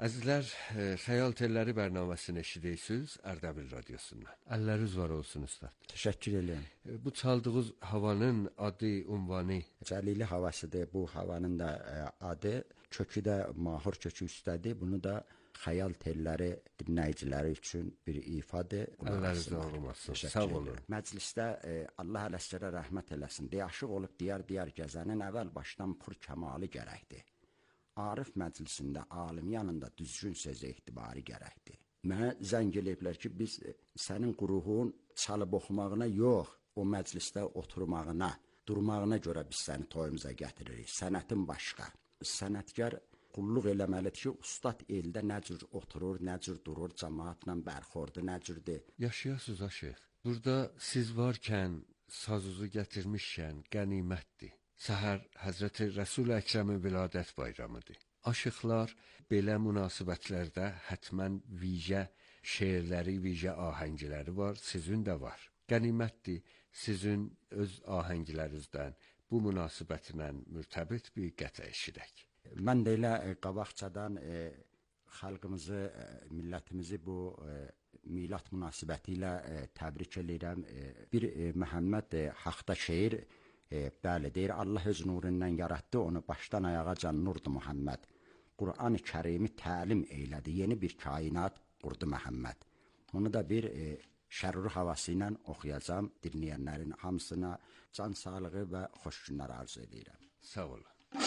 Əzizlər, Xəyal Telləri bərnaməsini eşidirsiniz Ərdəbil radiosundan. Əlləriniz var olsun ustad. Təşəkkür edirəm. Bu çaldığınız havanın adı, ünvanı Cəlili havasıdır. Bu havanın da adı, kökü də mahur kökü üstədir. Bunu da Xəyal Telləri dinləyiciləri üçün bir ifadır. Əllərinizə olmasın. Sağ olun. Məclisdə Allah ələslərə rəhmət eləsin. Aşıq olub diyar-diyar gəzənin əvvəl başdan pur kəmalı gərəkdir. Arif məclisində alim yanında düzgün sözə etibarı gərəkdir. Mənə zəng eləyiblər ki, biz sənin qruhun çalıb oxumağına yox, o məclisdə oturmağına, durmağına görə biz səni toyumuza gətiririk. Sənətin başqa. Sənətkar qulluq eləməlidir ki, ustad eldə nə cür oturur, nə cür durur, cəmaatla bərxordu, nə cürdür. Yaşayasınız aşıq. Burada siz varkən, sazınızı gətirmişkən qənimətdir. Səhər Həzrəti Rəsul Əkrəmin viladət bayramıdır. Aşıqlar belə münasibətlərdə hətmən vicə şeirləri, vicə ahəngləri var, sizin də var. Qənimətdir, sizin öz ahənglərinizdən bu münasibətlə mürtəbit bir qətrə eşidək. Mən də elə qabaqcadan xalqımızı, millətimizi bu milad münasibəti ilə təbrik edirəm. Bir Məhəmməd Haqda şeir bəli, deyir, Allah öz nurundan yaratdı, onu başdan ayağa can nurdu Muhammed. Qur'an-ı Kərimi təlim eylədi, yeni bir kainat qurdu Məhəmməd. Bunu da bir şərru havası ilə oxuyacam, dinləyənlərin hamısına can sağlığı və xoş günlər arzu edirəm. Sağ olun.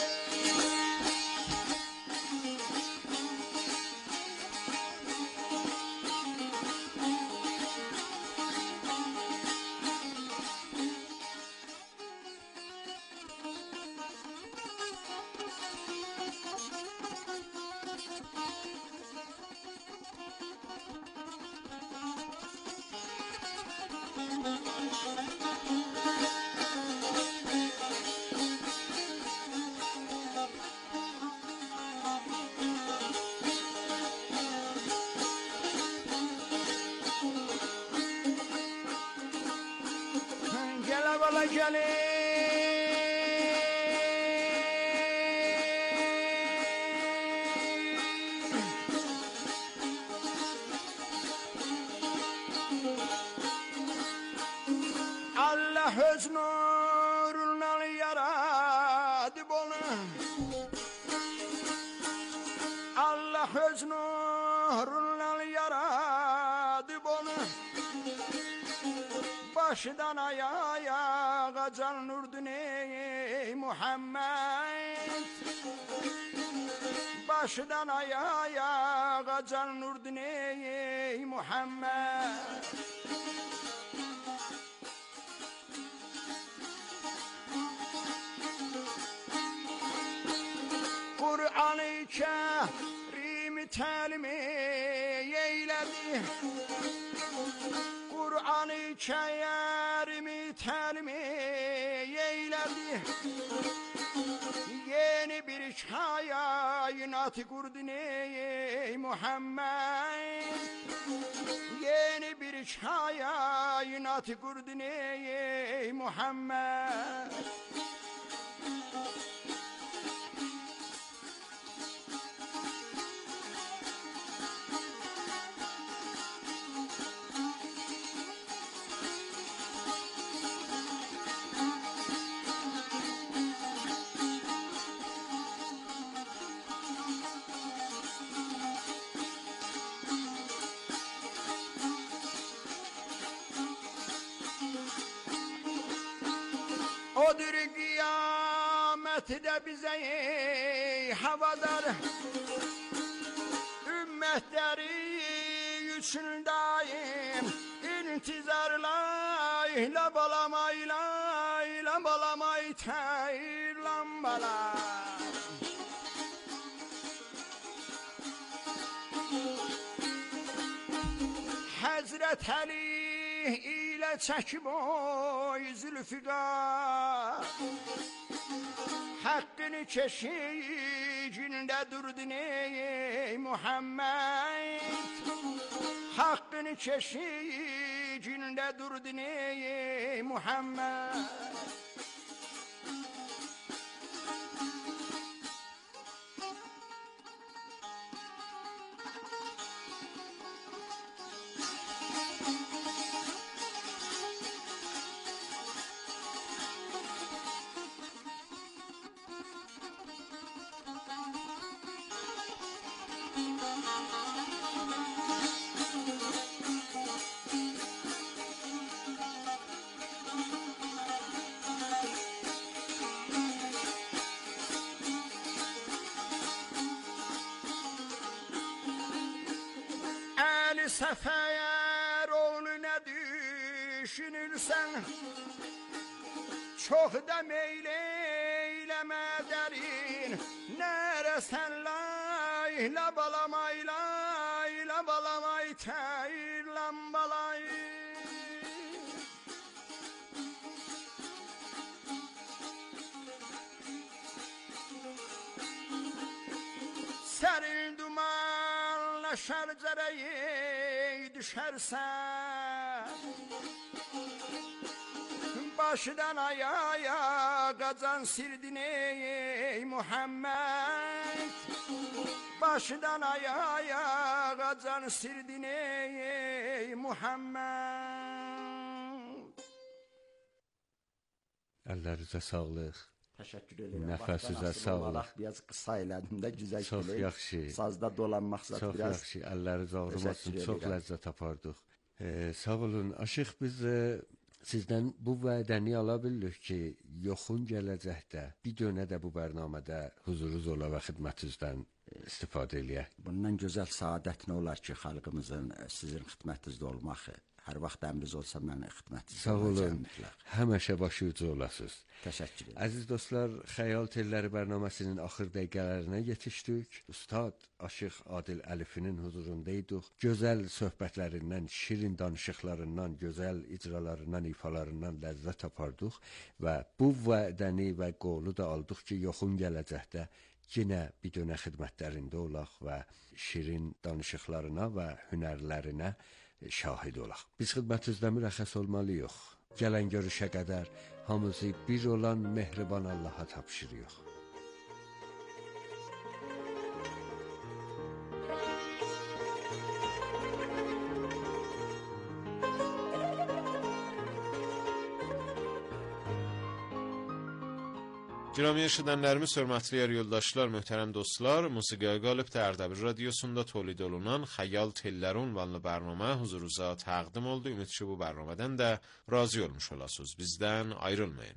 Bala gelin Allah öz nurundan yaradı bunu Allah öz nurundan yaradı bunu Başdan ayağa can nurdun ey Muhammed Başdan ayağa can nurdun ey Muhammed Kur'an-ı Kerim'i təlim eyledi Kur'an-ı Kerim'i təlim eyledi Yeni bir kainat kurdun ey Muhammed Yeni bir kainat kurdun ey Muhammed Odur kıyamette bize havadar Ümmetleri üçün daim intizarla İhla balamayla İhla balamay teyirlan bala Hazret Ali ile çəkib oy Zülfiqar Hakkını keşicinde durdun ey Muhammed Hakkını keşicinde durdun ey Muhammed sefer oğluna düşünürsen, çok da meyleyleme derin. Neresen layla balamay, layla balamay, teyirlen balay. Serin dumanla şercereyi düşersen, başdan ayağa kazan sirdin ey Muhammed. Başdan ayağa kazan sirdin ey Muhammed. Əllərinizə sağlıq. Təşəkkür edirəm. Nəfəsinizə sağlıq. Biraz qısa elədim də güzəşt Çox eləyib. yaxşı. Sazda dolanmaq zət Çox biraz. yaxşı. Əlləriniz ağrımasın. Təşəkkür Çox edirəm. ləzzət apardıq. Sağ olun. Aşıq, biz sizdən bu vədəni ala bildik ki, yaxın gələcəkdə bir dönə də bu bərnamədə huzurunuz ola və xidmətinizdən istifadə eləyək. Bundan gözəl saadət nə olar ki, xalqımızın sizin xidmətinizdə olmaq. Hər vaxt əmriniz olsa mən xidmətinizdə Sağ olun. olacağam mütləq. Həmişə başı ucu olasınız. Təşəkkür edirəm. Əziz dostlar, Xəyal Telləri bərnaməsinin axır dəqiqələrinə yetişdik. Ustad Aşıq Adil Əlifinin huzurundaydıq. Gözəl söhbətlərindən, şirin danışıqlarından, gözəl icralarından, ifalarından ləzzət apardıq və bu vədəni və qolu da aldıq ki, yaxın gələcəkdə yenə bir dönə xidmətlərində olaq və şirin danışıqlarına və hünərlərinə şahid olaq. Biz xidmətinizdə mürəxxəs olmalıyıq. Gələn görüşə qədər hamımızı bir olan mehriban Allaha tapşırırıq. Girami eşidənlərimiz, hörmətli yer yoldaşlar, möhtərəm dostlar, Musiqiyə Qalib Ərdəbil radiosunda tolid olunan Xəyal Telləri ünvanlı bərnamə huzurunuza təqdim oldu. Ümid ki, bu bərnamədən də razı olmuş olasınız. Bizdən ayrılmayın.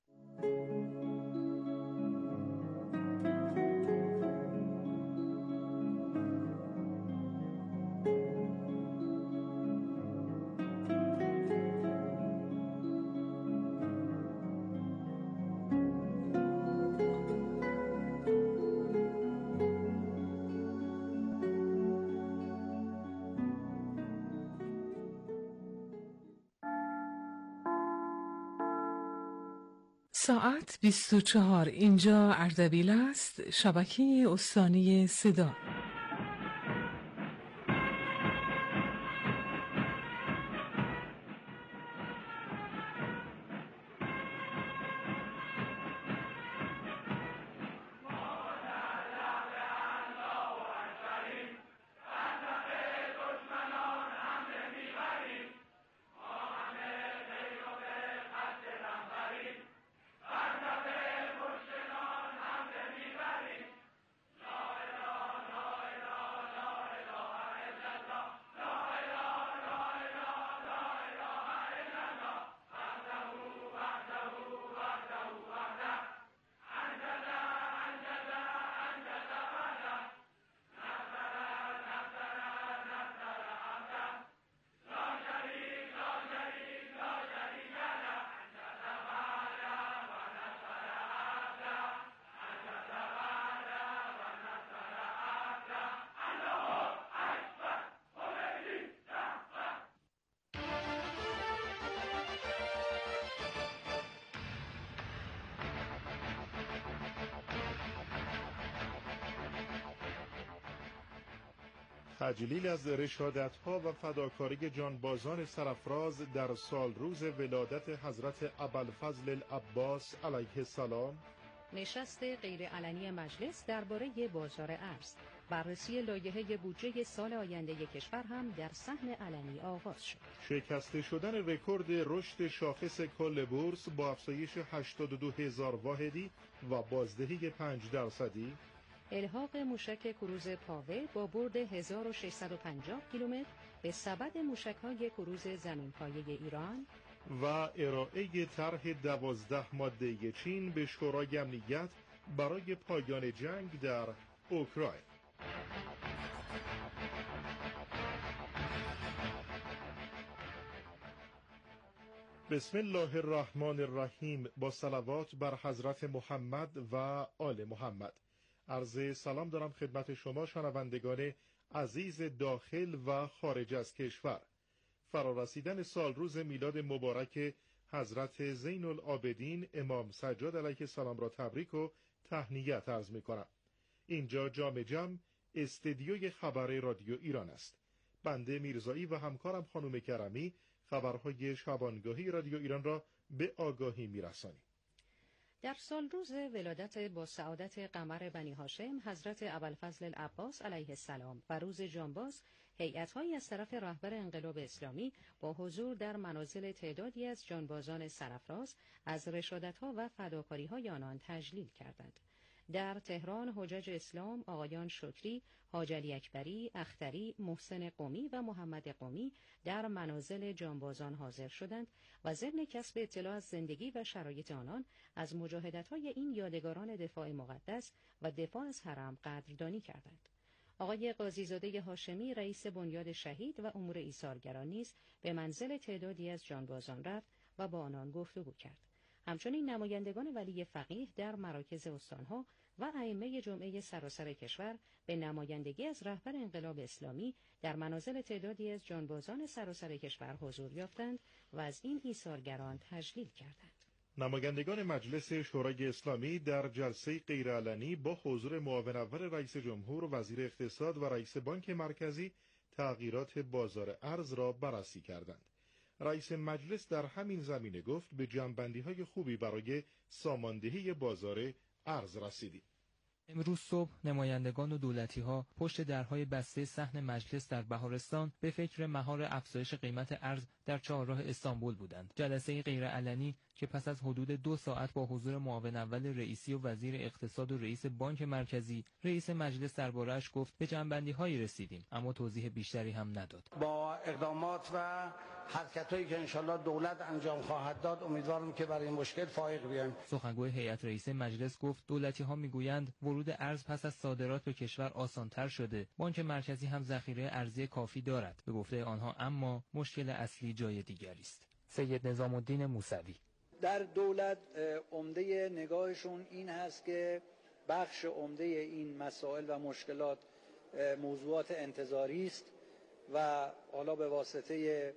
ساعت 24. اینجا اردبیل است، شبکه استانی صدا. تجلیل از رشادت‌ها و فداکاری جانبازان سرافراز در سال روز ولادت حضرت ابوالفضل العباس علیه السلام، نشست غیرعلنی مجلس درباره بازار ارز، بررسی لایحه بودجه سال آینده کشور هم در صحن علنی آغاز شد. شکسته شدن رکورد رشد شاخص کل بورس با افزایش 82,000 واحدی و بازدهی 5%، الحاق موشک کروز پاوه با برد 1650 کیلومتر به سبد موشک‌های کروز زمین‌پایه ایران و ارائه طرح 12 ماده چین به شورای امنیت برای پایان جنگ در اوکراین. بسم الله الرحمن الرحیم. با صلوات بر حضرت محمد و آل محمد. عرض سلام دارم خدمت شما شنوندگان عزیز داخل و خارج از کشور. فرارسیدن سال روز میلاد مبارک حضرت زین العابدین امام سجاد علیه السلام را تبریک و تهنیت عرض می کنم. اینجا جام جم استدیوی خبر رادیو ایران است. بنده میرزایی و همکارم خانم کرمی خبرهای شبانگاهی رادیو ایران را به آگاهی میرسانیم. در سال روز ولادت با سعادت قمر بنی هاشم حضرت ابوالفضل العباس علیه السلام و روز جانباز، هیئت‌هایی از طرف رهبر انقلاب اسلامی با حضور در منازل تعدادی از جانبازان سرافراز از رشادت‌ها و فداکاری‌های آنان تجلیل کردند. در تهران حجاج اسلام آقایان شکری، حاج علی اکبری، اختری، محسن قمی و محمد قمی در منازل جانبازان حاضر شدند و ضمن کسب اطلاع از زندگی و شرایط آنان از مجاهدت‌های این یادگاران دفاع مقدس و دفاع از حرم قدردانی کردند. آقای قاضیزاده هاشمی رئیس بنیاد شهید و امور ایثارگران نیز به منزل تعدادی از جانبازان رفت و با آنان گفتگو کرد. همچنین نمایندگان ولی فقیه در مراکز استانها و ائمه جمعه سراسر کشور به نمایندگی از رهبر انقلاب اسلامی در منازل تعدادی از جانبازان سراسر کشور حضور یافتند و از این ایثارگران تجلیل کردند. نمایندگان مجلس شورای اسلامی در جلسه غیرعلنی با حضور معاون اول رئیس جمهور، وزیر اقتصاد و رئیس بانک مرکزی تغییرات بازار ارز را بررسی کردند. رئیس مجلس در همین زمینه گفت به جمع‌بندی‌های خوبی برای ساماندهی بازار ارز رسیدیم. امروز صبح نمایندگان و دولتی‌ها پشت درهای بسته صحن مجلس در بهارستان به فکر مهار افزایش قیمت ارز در چهارراه استانبول بودند. جلسه غیرعلنی که پس از حدود 2 ساعت با حضور معاون اول رئیسی و وزیر اقتصاد و رئیس بانک مرکزی، رئیس مجلس درباره‌اش گفت به جمع‌بندی‌هایی رسیدیم، اما توضیح بیشتری هم نداد. با اقدامات و حرکت‌هایی که انشالله دولت انجام خواهد داد، امیدوارم که برای این مشکل فائق بیاییم. سخنگوی هیئت رئیسه مجلس گفت دولتی‌ها میگویند ورود ارز پس از صادرات به کشور آسان‌تر شده. بانک مرکزی هم ذخیره ارزی کافی دارد. به گفته آنها اما مشکل اصلی جای دیگری است. سید نظام الدین موسوی در دولت عمده نگاهشون این هست که بخش عمده این مسائل و مشکلات موضوعات انتظاری است و حالا به واسطه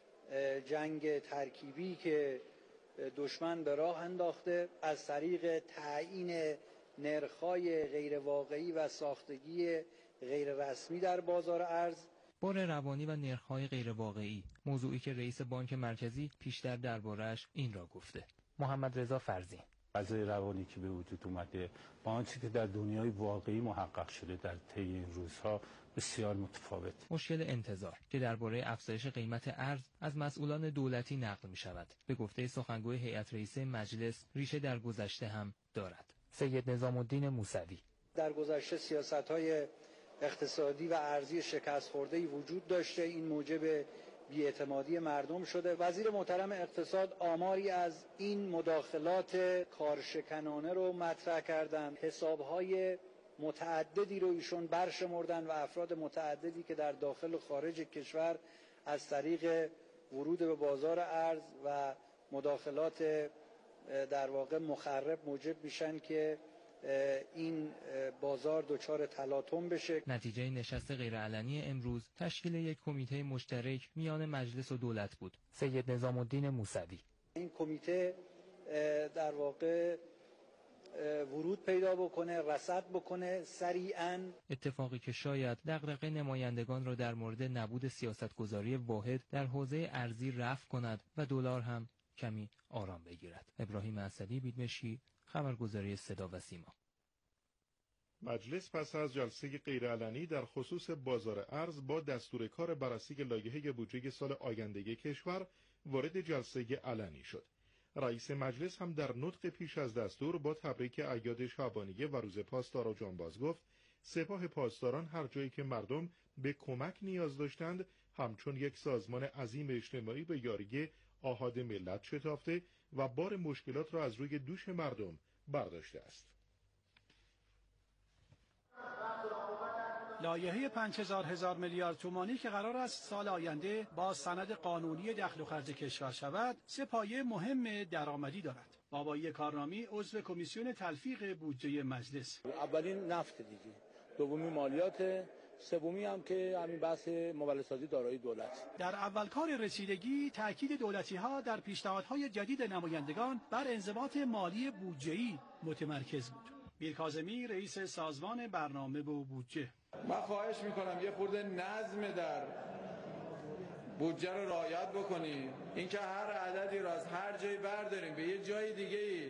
جنگ ترکیبی که دشمن به راه انداخته از طریق تعیین نرخ‌های غیر واقعی و ساختگی غیر رسمی در بازار ارز، بار روانی و نرخ‌های غیر واقعی، موضوعی که رئیس بانک مرکزی پیشتر درباره‌اش این را گفته. محمد رضا فرزی فضای روانی که به وجود اومده با آنچه که در دنیای واقعی محقق شده در طی این روزها بسیار متفاوت. مشکل انتظار که درباره افزایش قیمت ارز از مسئولان دولتی نقل می شود. به گفته سخنگوی هیئت رئیسه مجلس ریشه در گذشته هم دارد. سید نظام الدین موسوی در گذشته سیاست‌های اقتصادی و ارزی شکست خورده‌ای وجود داشته، این موجب بی‌اعتمادی مردم شده. وزیر محترم اقتصاد آماری از این مداخلات کارشکنانه رو مطرح کردند. حساب‌های متعددی رو ایشون برشمردن و افراد متعددی که در داخل و خارج کشور از طریق ورود به بازار ارز و مداخلات در واقع مخرب موجب میشن که این بازار دچار تلاطم بشه. نتیجه نشست غیرعلنی امروز تشکیل یک کمیته مشترک میان مجلس و دولت بود. سید نظام الدین موسوی این کمیته در واقع ورود پیدا بکنه، رصد بکنه سریعاً، اتفاقی که شاید دغدغه نمایندگان را در مورد نبود سیاستگذاری واحد در حوزه ارزی رفع کند و دلار هم کمی آرام بگیرد. ابراهیم اسدی، بیدمشی، خبرگزاری صدا و سیما. مجلس پس از جلسه غیرعلنی در خصوص بازار ارز با دستور کار بررسی لایحه بودجه سال آینده کشور وارد جلسه علنی شد. رئیس مجلس هم در نطق پیش از دستور با تبریک اعیاد شعبانیه و روز پاسدار و جانباز گفت سپاه پاسداران هر جایی که مردم به کمک نیاز داشتند همچون یک سازمان عظیم اجتماعی به یاری آحاد ملت شتافته و بار مشکلات را از روی دوش مردم برداشته است. لایحه 5000 میلیارد تومانی که قرار است سال آینده با سند قانونی دخل و خرج کشور شود، سه پایه مهم درآمدی دارد. بابایی کارنامی عضو کمیسیون تلفیق بودجه مجلس: اولین نفت دیگه، دومی مالیات، سومی هم که همین بحث مولدسازی دارایی دولت. در اول کار رسیدگی تاکید دولتی‌ها در پیشنهادهای جدید نمایندگان بر انضباط مالی بودجه‌ای متمرکز بود. میر کاظمی رئیس سازمان برنامه و بودجه: من خواهش میکنم یه خورده نظم در بودجه رو رعایت بکنیم. اینکه هر عددی رو از هر جایی برداریم به یه جای دیگه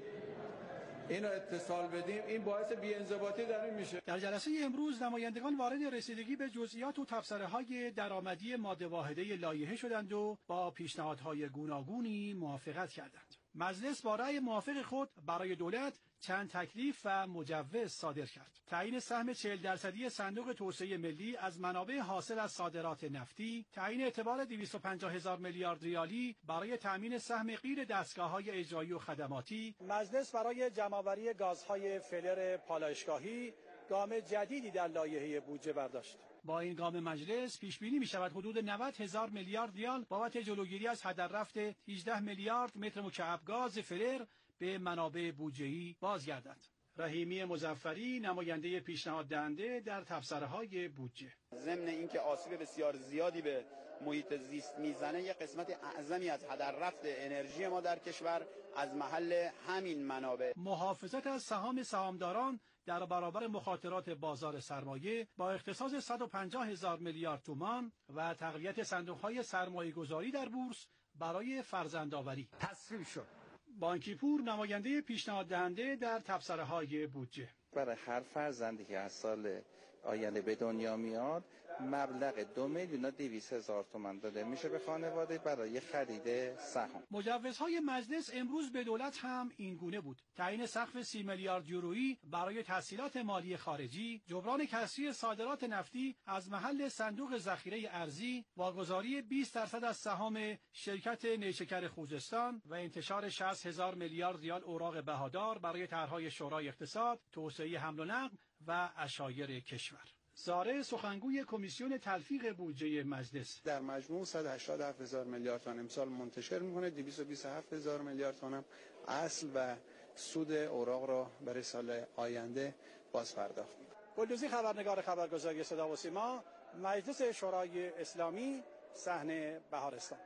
اینو اتصال بدیم، این باعث بی‌انضباطی در این میشه. در جلسه امروز نمایندگان وارد رسیدگی به جزئیات و تبصره‌های درآمدی ماده واحده لایحه شدند و با پیشنهادهای گوناگونی موافقت کردند. مجلس با رأی موافق خود برای دولت چند تکلیف و مجوز صادر کرد. تعیین سهم 40% صندوق توسعه ملی از منابع حاصل از صادرات نفتی، تعیین اعتبار 250,000 میلیارد ریالی برای تامین سهم غیر دستگاه‌های اجرایی و خدماتی. مجلس برای جمع‌آوری گازهای فلر پالایشگاهی گام جدیدی در لایحه بودجه برداشت. با این گام مجلس پیش بینی می شود حدود 90,000 میلیارد ریال بابت جلوگیری از هدر رفت 18 میلیارد متر مکعب گاز فلر به منابع بودجه‌ای بازگردد. رحیمی مظفری نماینده پیشنهاد دهنده در تبصره‌های بودجه: ضمن اینکه آسیب بسیار زیادی به محیط زیست میزنه، یک قسمت اعظمی از هدر رفت انرژی ما در کشور از محل همین منابع. محافظت از سهام سهامداران در برابر مخاطرات بازار سرمایه با اختصاص 150,000 میلیارد تومان و تقویت صندوق‌های سرمایه‌گذاری در بورس برای فرزندآوری تصویب شد. بانکی پور نماینده پیشنهاد دهنده در تبصره‌های بودجه: برای هر فرزندی که از سال آینده به دنیا میاد مبلغ 2,200,000 تومان داده میشه به خانواده برای خرید سهام. مجوزهای مجلس امروز به دولت هم این گونه بود: تعیین سقف 30 میلیارد یورویی برای تسهیلات مالی خارجی، جبران کسری صادرات نفتی از محل صندوق ذخیره ارزی، واگذاری 20% از سهام شرکت نیشکر خوزستان و انتشار 60,000 میلیارد ریال اوراق بهادار برای طرحهای شورای اقتصاد، توسعه حمل و نقل و عشایر کشور. زاره سخنگوی کمیسیون تلفیق بودجه مجلس: در مجموع 187,000 میلیارد تومان امسال منتشر میکنه، 227,000 میلیارد تومان اصل و سود اوراق را برای سال آینده باز پرداخت میکنه. گلدوزی خبرنگار خبرگزاری صدا و سیما، مجلس شورای اسلامی، صحن بهارستان.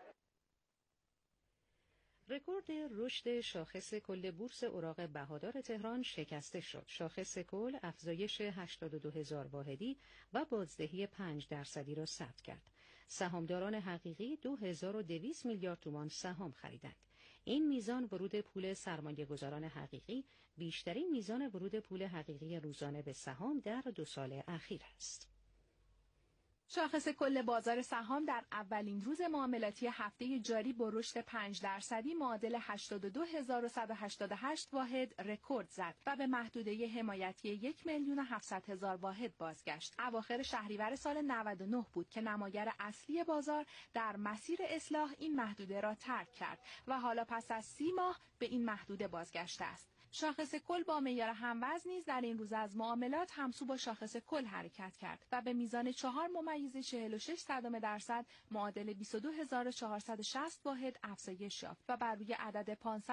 رکورد رشد شاخص کل بورس اوراق بهادار تهران شکسته شد. شاخص کل افزایش 82,000 واحدی و بازدهی 5% را ثبت کرد. سهامداران حقیقی 2,200 میلیارد تومان سهام خریدند. این میزان ورود پول سرمایه‌گذاران حقیقی بیشترین میزان ورود پول حقیقی روزانه به سهام در 2 سال اخیر است. شاخص کل بازار سهام در اولین روز معاملاتی هفته جاری با رشد 5% معادل 82,188 واحد رکورد زد و به محدوده حمایتی 1,700,000 واحد بازگشت. اواخر شهریور سال 99 بود که نماگر اصلی بازار در مسیر اصلاح این محدوده را ترک کرد و حالا پس از 30 ماه به این محدوده بازگشته است. شاخص کل با معیار هموزن نیز در این روز از معاملات همسو با شاخص کل حرکت کرد و به میزان 4.46% معادل 22,460 واحد افزایش یافت و بر روی عدد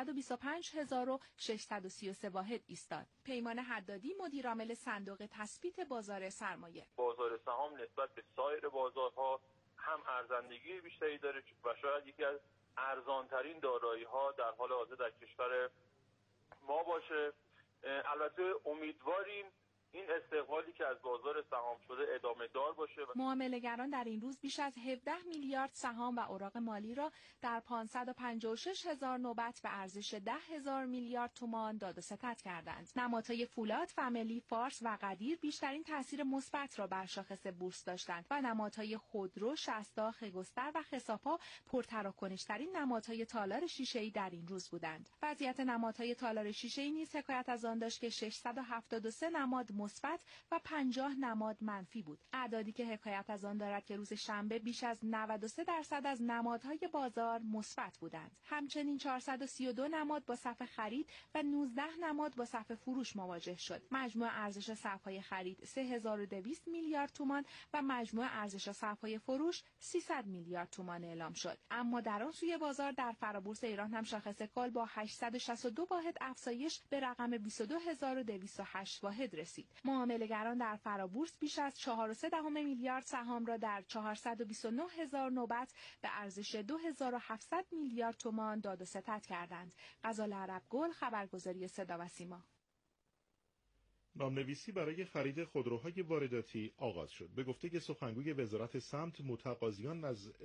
525,633 واحد ایستاد. پیمان حدادی مدیرعامل صندوق تثبیت بازار سرمایه: بازار سهام نسبت به سایر بازارها هم ارزندگی بیشتری داره و شاید یکی از ارزانترین دارایی‌ها در حال حاضر در کشور ما باشه. البته امیدواریم این استقبالی که از بازار سهام شده ادامه دار باشه. معامله‌گران در این روز بیش از 17 میلیارد سهام و اوراق مالی را در 556,000 نوبت به ارزش 10,000 میلیارد تومان داد و ستد کردند. نمادهای فولاد، فامیلی، فارس و قدیر بیشترین تاثیر مثبت را بر شاخص بورس داشتند و نمادهای خودرو، شستا، خگستر و خساپا پرتراکنش‌ترین نمادهای تالار شیشه‌ای در این روز بودند. وضعیت نمادهای تالار شیشه‌ای نیز حکایت از آن داشت که 673 نماد مثبت و 50 نماد منفی بود. اعدادی که حکایت از آن دارد که روز شنبه بیش از 93% از نمادهای بازار مثبت بودند. همچنین 432 نماد با صف خرید و 19 نماد با صف فروش مواجه شد. مجموع ارزش صف‌های خرید 3200 میلیارد تومان و مجموع ارزش صف‌های فروش 300 میلیارد تومان اعلام شد. اما در آن سوی بازار در فرابورس ایران هم شاخص کال با 862 واحد افزایش به رقم 22208 واحد رسید. معامله‌گران در فرابورس بیش از 4.3 میلیارد سهام را در 429,000 نوبت به ارزش 2700 میلیارد تومان داد و ستد کردند. غزال عربگل، خبرگزاری صدا و سیما. نامنویسی برای خرید خودروهای وارداتی آغاز شد. به گفته سخنگوی وزارت سمت، متقاضیان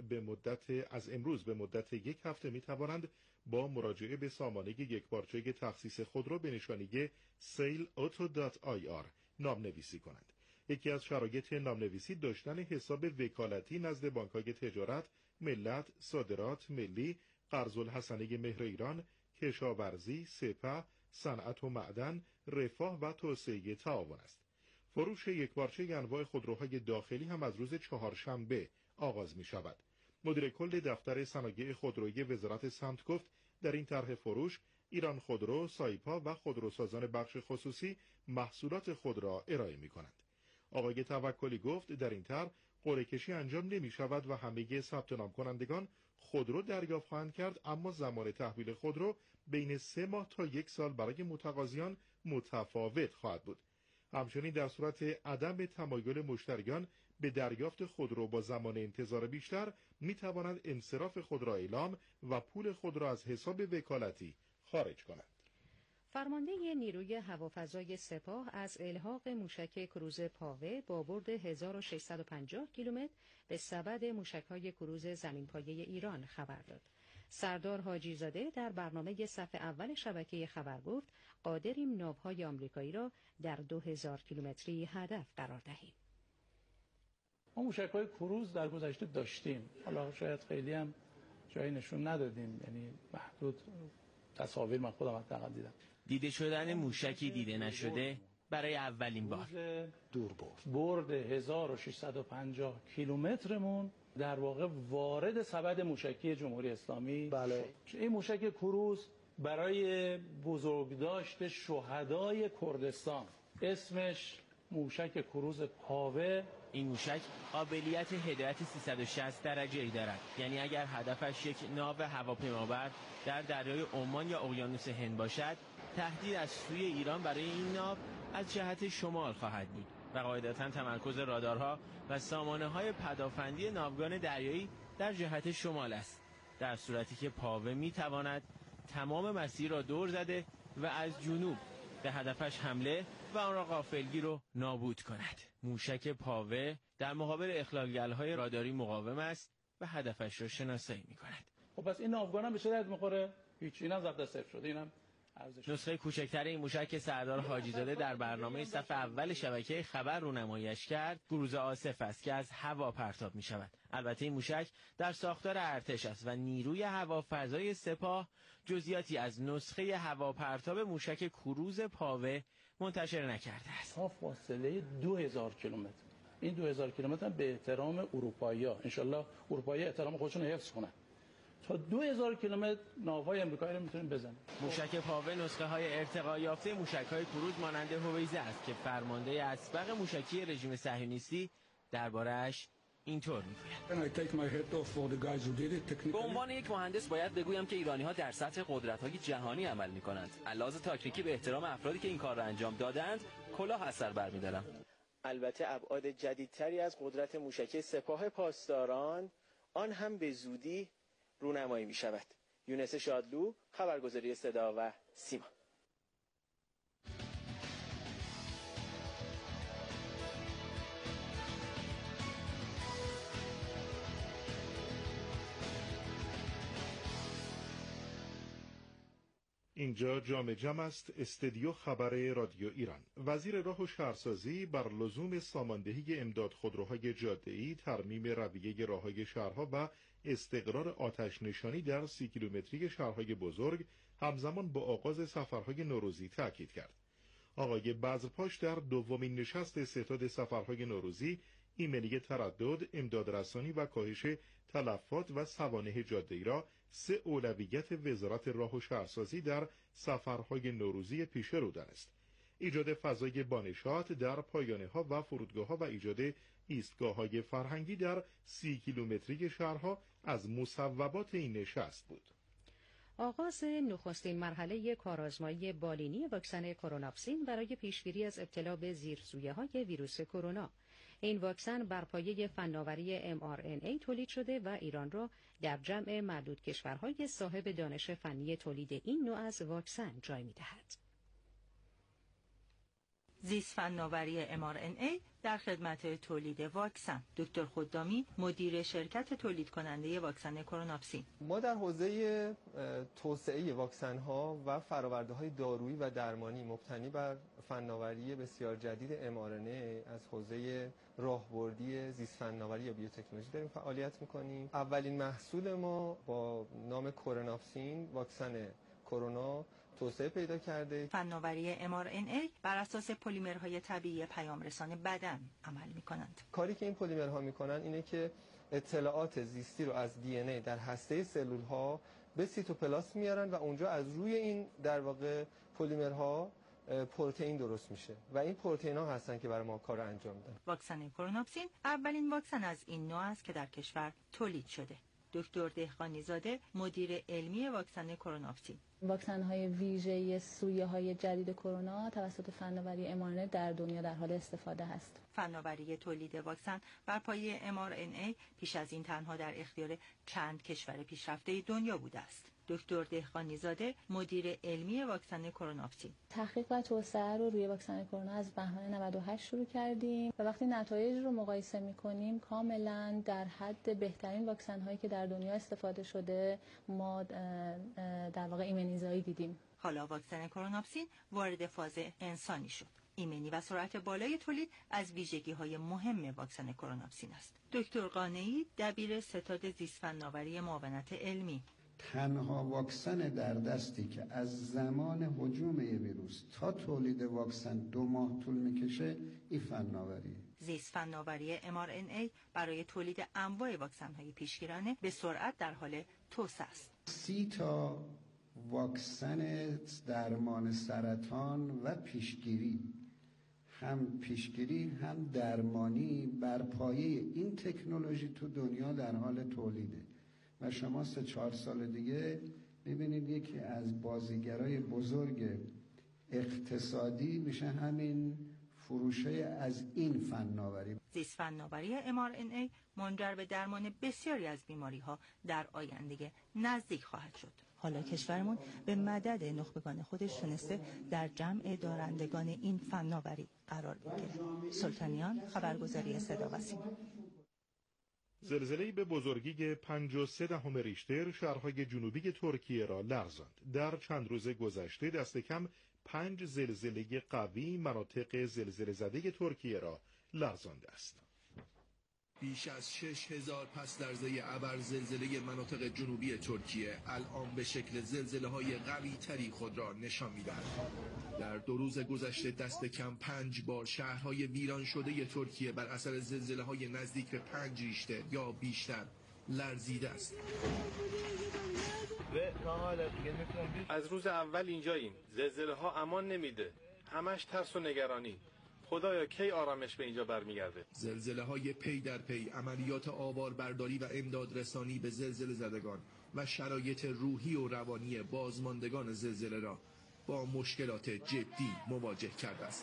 از امروز به مدت 1 هفته می توانند با مراجعه به سامانه یکپارچه تخصیص خودرو به نشانی saleauto.ir نامنویسی کنند. یکی از شرایط نامنویسی داشتن حساب وکالتی نزد بانک‌های تجارت، ملت، صادرات ملی، قرض‌الحسنه مهر ایران، کشاورزی، سپه، صنعت و معدن، رفاه و توسعه تعاون است. فروش یکپارچه انواع خودروهای داخلی هم از روز چهارشنبه آغاز می شود. مدیر کل دفتر صنایع خودرویی وزارت سمت گفت در این طرح فروش ایران خودرو، سایپا و خودروسازان بخش خصوصی محصولات خود را ارائه می کنند. آقای توکلی گفت در این طرح قرعه کشی انجام نمی شود و همه ثبت نام کنندگان خودرو دریافت خواهند کرد، اما زمان تحویل خودرو بین 3 ماه تا 1 سال برای متقاضیان متفاوت خواهد بود. همچنین در صورت عدم تمایل مشتریان به دریافت خودرو با زمان انتظار بیشتر می توانند انصراف خود را اعلام و پول خود را از حساب وکالتی خارج کنند. فرمانده نیروی هوافضای سپاه از الحاق موشک کروز پاوه با برد 1650 کیلومتر به سبد موشک‌های کروز زمین‌پایه ایران خبر داد. سردار حاجی زاده در برنامه صف اول شبکه خبر گفت قادریم ناوهای آمریکایی را در 2000 کیلومتری هدف قرار دهیم. ما موشک‌های کروز در گذشته داشتیم، حالا شاید خیلی هم جایی نشون ندادیم، یعنی محدود تصاویر من خودم حداقل دیدم. دیده شدن موشکی دیده نشده برای اولین بار. برد 1650 کیلومترمون در واقع وارد سبد موشکی جمهوری اسلامی. بله. این موشک کروز برای بزرگداشت شهدای کردستان، اسمش موشک کروز پاوه. این موشک قابلیت هدایت 360 درجه ای دارد، یعنی اگر هدفش یک ناو هواپیمابر در دریای عمان یا اقیانوس هند باشد، تهدید از سوی ایران برای این ناو از جهت شمال خواهد بود و قاعدتاً تمرکز رادارها و سامانه‌های پدافندی ناوگان دریایی در جهت شمال است، در صورتی که پاوه می‌تواند تمام مسیر را دور زده و از جنوب به هدفش حمله و آن را غافلگیر و نابود کند. موشک پاوه در مقابل اخلالگرهای راداری مقاوم است و هدفش را شناسایی می‌کند. خب پس این ناوگان هم به چه درد می‌خوره؟ هیچ، اینم ضبط صفر شده، اینم نسخه کوچکتر این موشک سردار حاجی زاده در برنامه صف اول شبکه خبر رونماییش کرد کروز آصف است که از هوا پرتاب می شود. البته این موشک در ساختار ارتش است و نیروی هوافضای سپاه جزئیاتی از نسخه هواپرتاب موشک کروز پاوه منتشر نکرده است. تا فاصله 2000 کیلومتر. این 2000 کیلومتر به احترام اروپایی‌ها، ان شاءالله اروپایی‌ها احترام خودشون حفظ کنن. تا 2000 کیلومتر ناوهای آمریکایی رو میتونیم بزنیم. موشک پاوه نسخه های ارتقا یافته موشک های کروز مانند هویزه است که فرمانده اسبق موشکی رژیم صهیونیستی درباره‌اش اینطور میگوید. به عنوان یک مهندس باید بگویم که ایرانی‌ها در سطح قدرت‌های جهانی عمل می‌کنند. علاوه تاکتیکی به احترام افرادی که این کار را انجام دادند، کلاه از سر برمی‌دارم. البته ابعاد جدیدتری از قدرت موشکی سپاه پاسداران آن هم به زودی رونمایی می شود. یونس شادلو، خبرگزاری صدا و سیما. اینجا جام جم است، استدیو خبر رادیو ایران. وزیر راه و شهرسازی بر لزوم ساماندهی امداد خودروهای جاده‌ای، ترمیم رویه راههای شهرها و استقرار آتش نشانی در 30 کیلومتری شهرهای بزرگ همزمان با آغاز سفرهای نوروزی تاکید کرد. آقای بذرپاش در دومین نشست ستاد سفرهای نوروزی ایمنی تردد، امداد رسانی و کاهش تلفات و سوانح جاده‌ای را 3 اولویت وزارت راه و شهرسازی در سفرهای نوروزی پیش رو دانست. ایجاد فضای بانشات در پایانه‌ها و فرودگاه‌ها و ایجاد ایستگاه‌های فرهنگی در 30 کیلومتری شهرها از مصوبات این نشست بود. آغاز نخستین مرحله کارآزمایی بالینی واکسن کروناوسین برای پیشگیری از ابتلا به زیرسویه‌های ویروس کرونا. این واکسن بر پایه فناوری mRNA تولید شده و ایران را در جمع معدود کشورهای صاحب دانش فنی تولید این نوع از واکسن جای می‌دهد. زیست فناوری mRNA در خدمت تولید واکسن. دکتر خدامی، مدیر شرکت تولید کننده واکسن کروناوسین: ما در حوزه توسعه واکسن ها و فرآورده‌های دارویی و درمانی مبتنی بر فناوری بسیار جدید mRNA از حوزه راهبردی زیست فناوری یا بیوتکنولوژی داریم فعالیت می‌کنیم. اولین محصول ما با نام کروناوسین، واکسن کرونا، توسعه پیدا کرده. فناوری mRNA بر اساس پلیمرهای طبیعی پیامرسان بدن عمل می‌کنند. کاری که این پلیمرها می‌کنن اینه که اطلاعات زیستی رو از DNA در هسته سلول‌ها به سیتوپلاسم میارن و اونجا از روی این در واقع پلیمرها پروتئین درست میشه و این پروتئین‌ها هستن که برای ما کار انجام میدن. واکسن کروناوسین اولین واکسن از این نوع است که در کشور تولید شده. دکتر دهقانی زاده، مدیر علمی واکسن کروناوسین: واکسن‌های ویژه سویه‌های جدید کرونا توسط فناوری mRNA در دنیا در حال استفاده است. فناوری تولید واکسن بر پایه mRNA پیش از این تنها در اختیار چند کشور پیشرفته دنیا بوده است. دکتر دهقانی زاده، مدیر علمی واکسن کروناوسین: تحقیق و توسعه رو روی واکسن کرونا از بهمن 98 شروع کردیم و وقتی نتایج رو مقایسه می‌کنیم کاملا در حد بهترین واکسن هایی که در دنیا استفاده شده ما در واقع ایمنیزایی دیدیم. حالا واکسن کروناوسین وارد فاز انسانی شد. ایمنی و سرعت بالای تولید از ویژگی‌های مهم واکسن کروناوسین است. دکتر قانعی، دبیر ستاد زیست فناوری معاونت علمی: تنها واکسن در دستی که از زمان هجوم یه ویروس تا تولید واکسن 2 ماه طول میکشه این فناوری. زیست فناوری mRNA برای تولید انواع واکسن‌های پیشگیرانه به سرعت در حال توسعه است. 30 تا واکسن درمان سرطان و پیشگیری، هم پیشگیری هم درمانی بر پایه این تکنولوژی تو دنیا در حال تولیده و شما 3-4 سال دیگه ببینید یکی از بازیگرای بزرگ اقتصادی میشه همین فروشه از این فناوری. زیست فناوری mRNA منجر به درمان بسیاری از بیماری‌ها در آینده نزدیک خواهد شد. حالا کشورمون به مدد نخبگان خودش تونسته در جمع دارندگان این فناوری قرار بگیره. سلطانیان، خبرگزاری صدا و سیما. زلزله‌ای به بزرگی 5.3 ریشتر شهرهای جنوبی ترکیه را لرزاند. در چند روز گذشته دست کم 5 زلزله قوی مناطق زلزله زده ترکیه را لرزانده است. بیش از 6000 پس لرزه ابر زلزله مناطق جنوبی ترکیه الان به شکل زلزله‌های قوی‌تری خود را نشان می‌دهد. در 2 روز گذشته دست کم 5 بار شهرهای ویران شده ترکیه بر اثر زلزله‌های نزدیک به 5 ریشتر یا بیشتر لرزیده است. از روز اول اینجاییم. زلزله‌ها امان نمیده. همش ترس و نگرانی. خدایا کی آرامش به اینجا برمیگرده؟ زلزله‌های پی در پی، عملیات آواربرداری و امداد رسانی به زلزله زدگان و شرایط روحی و روانی بازماندگان زلزله را با مشکلات جدی مواجه کرده است.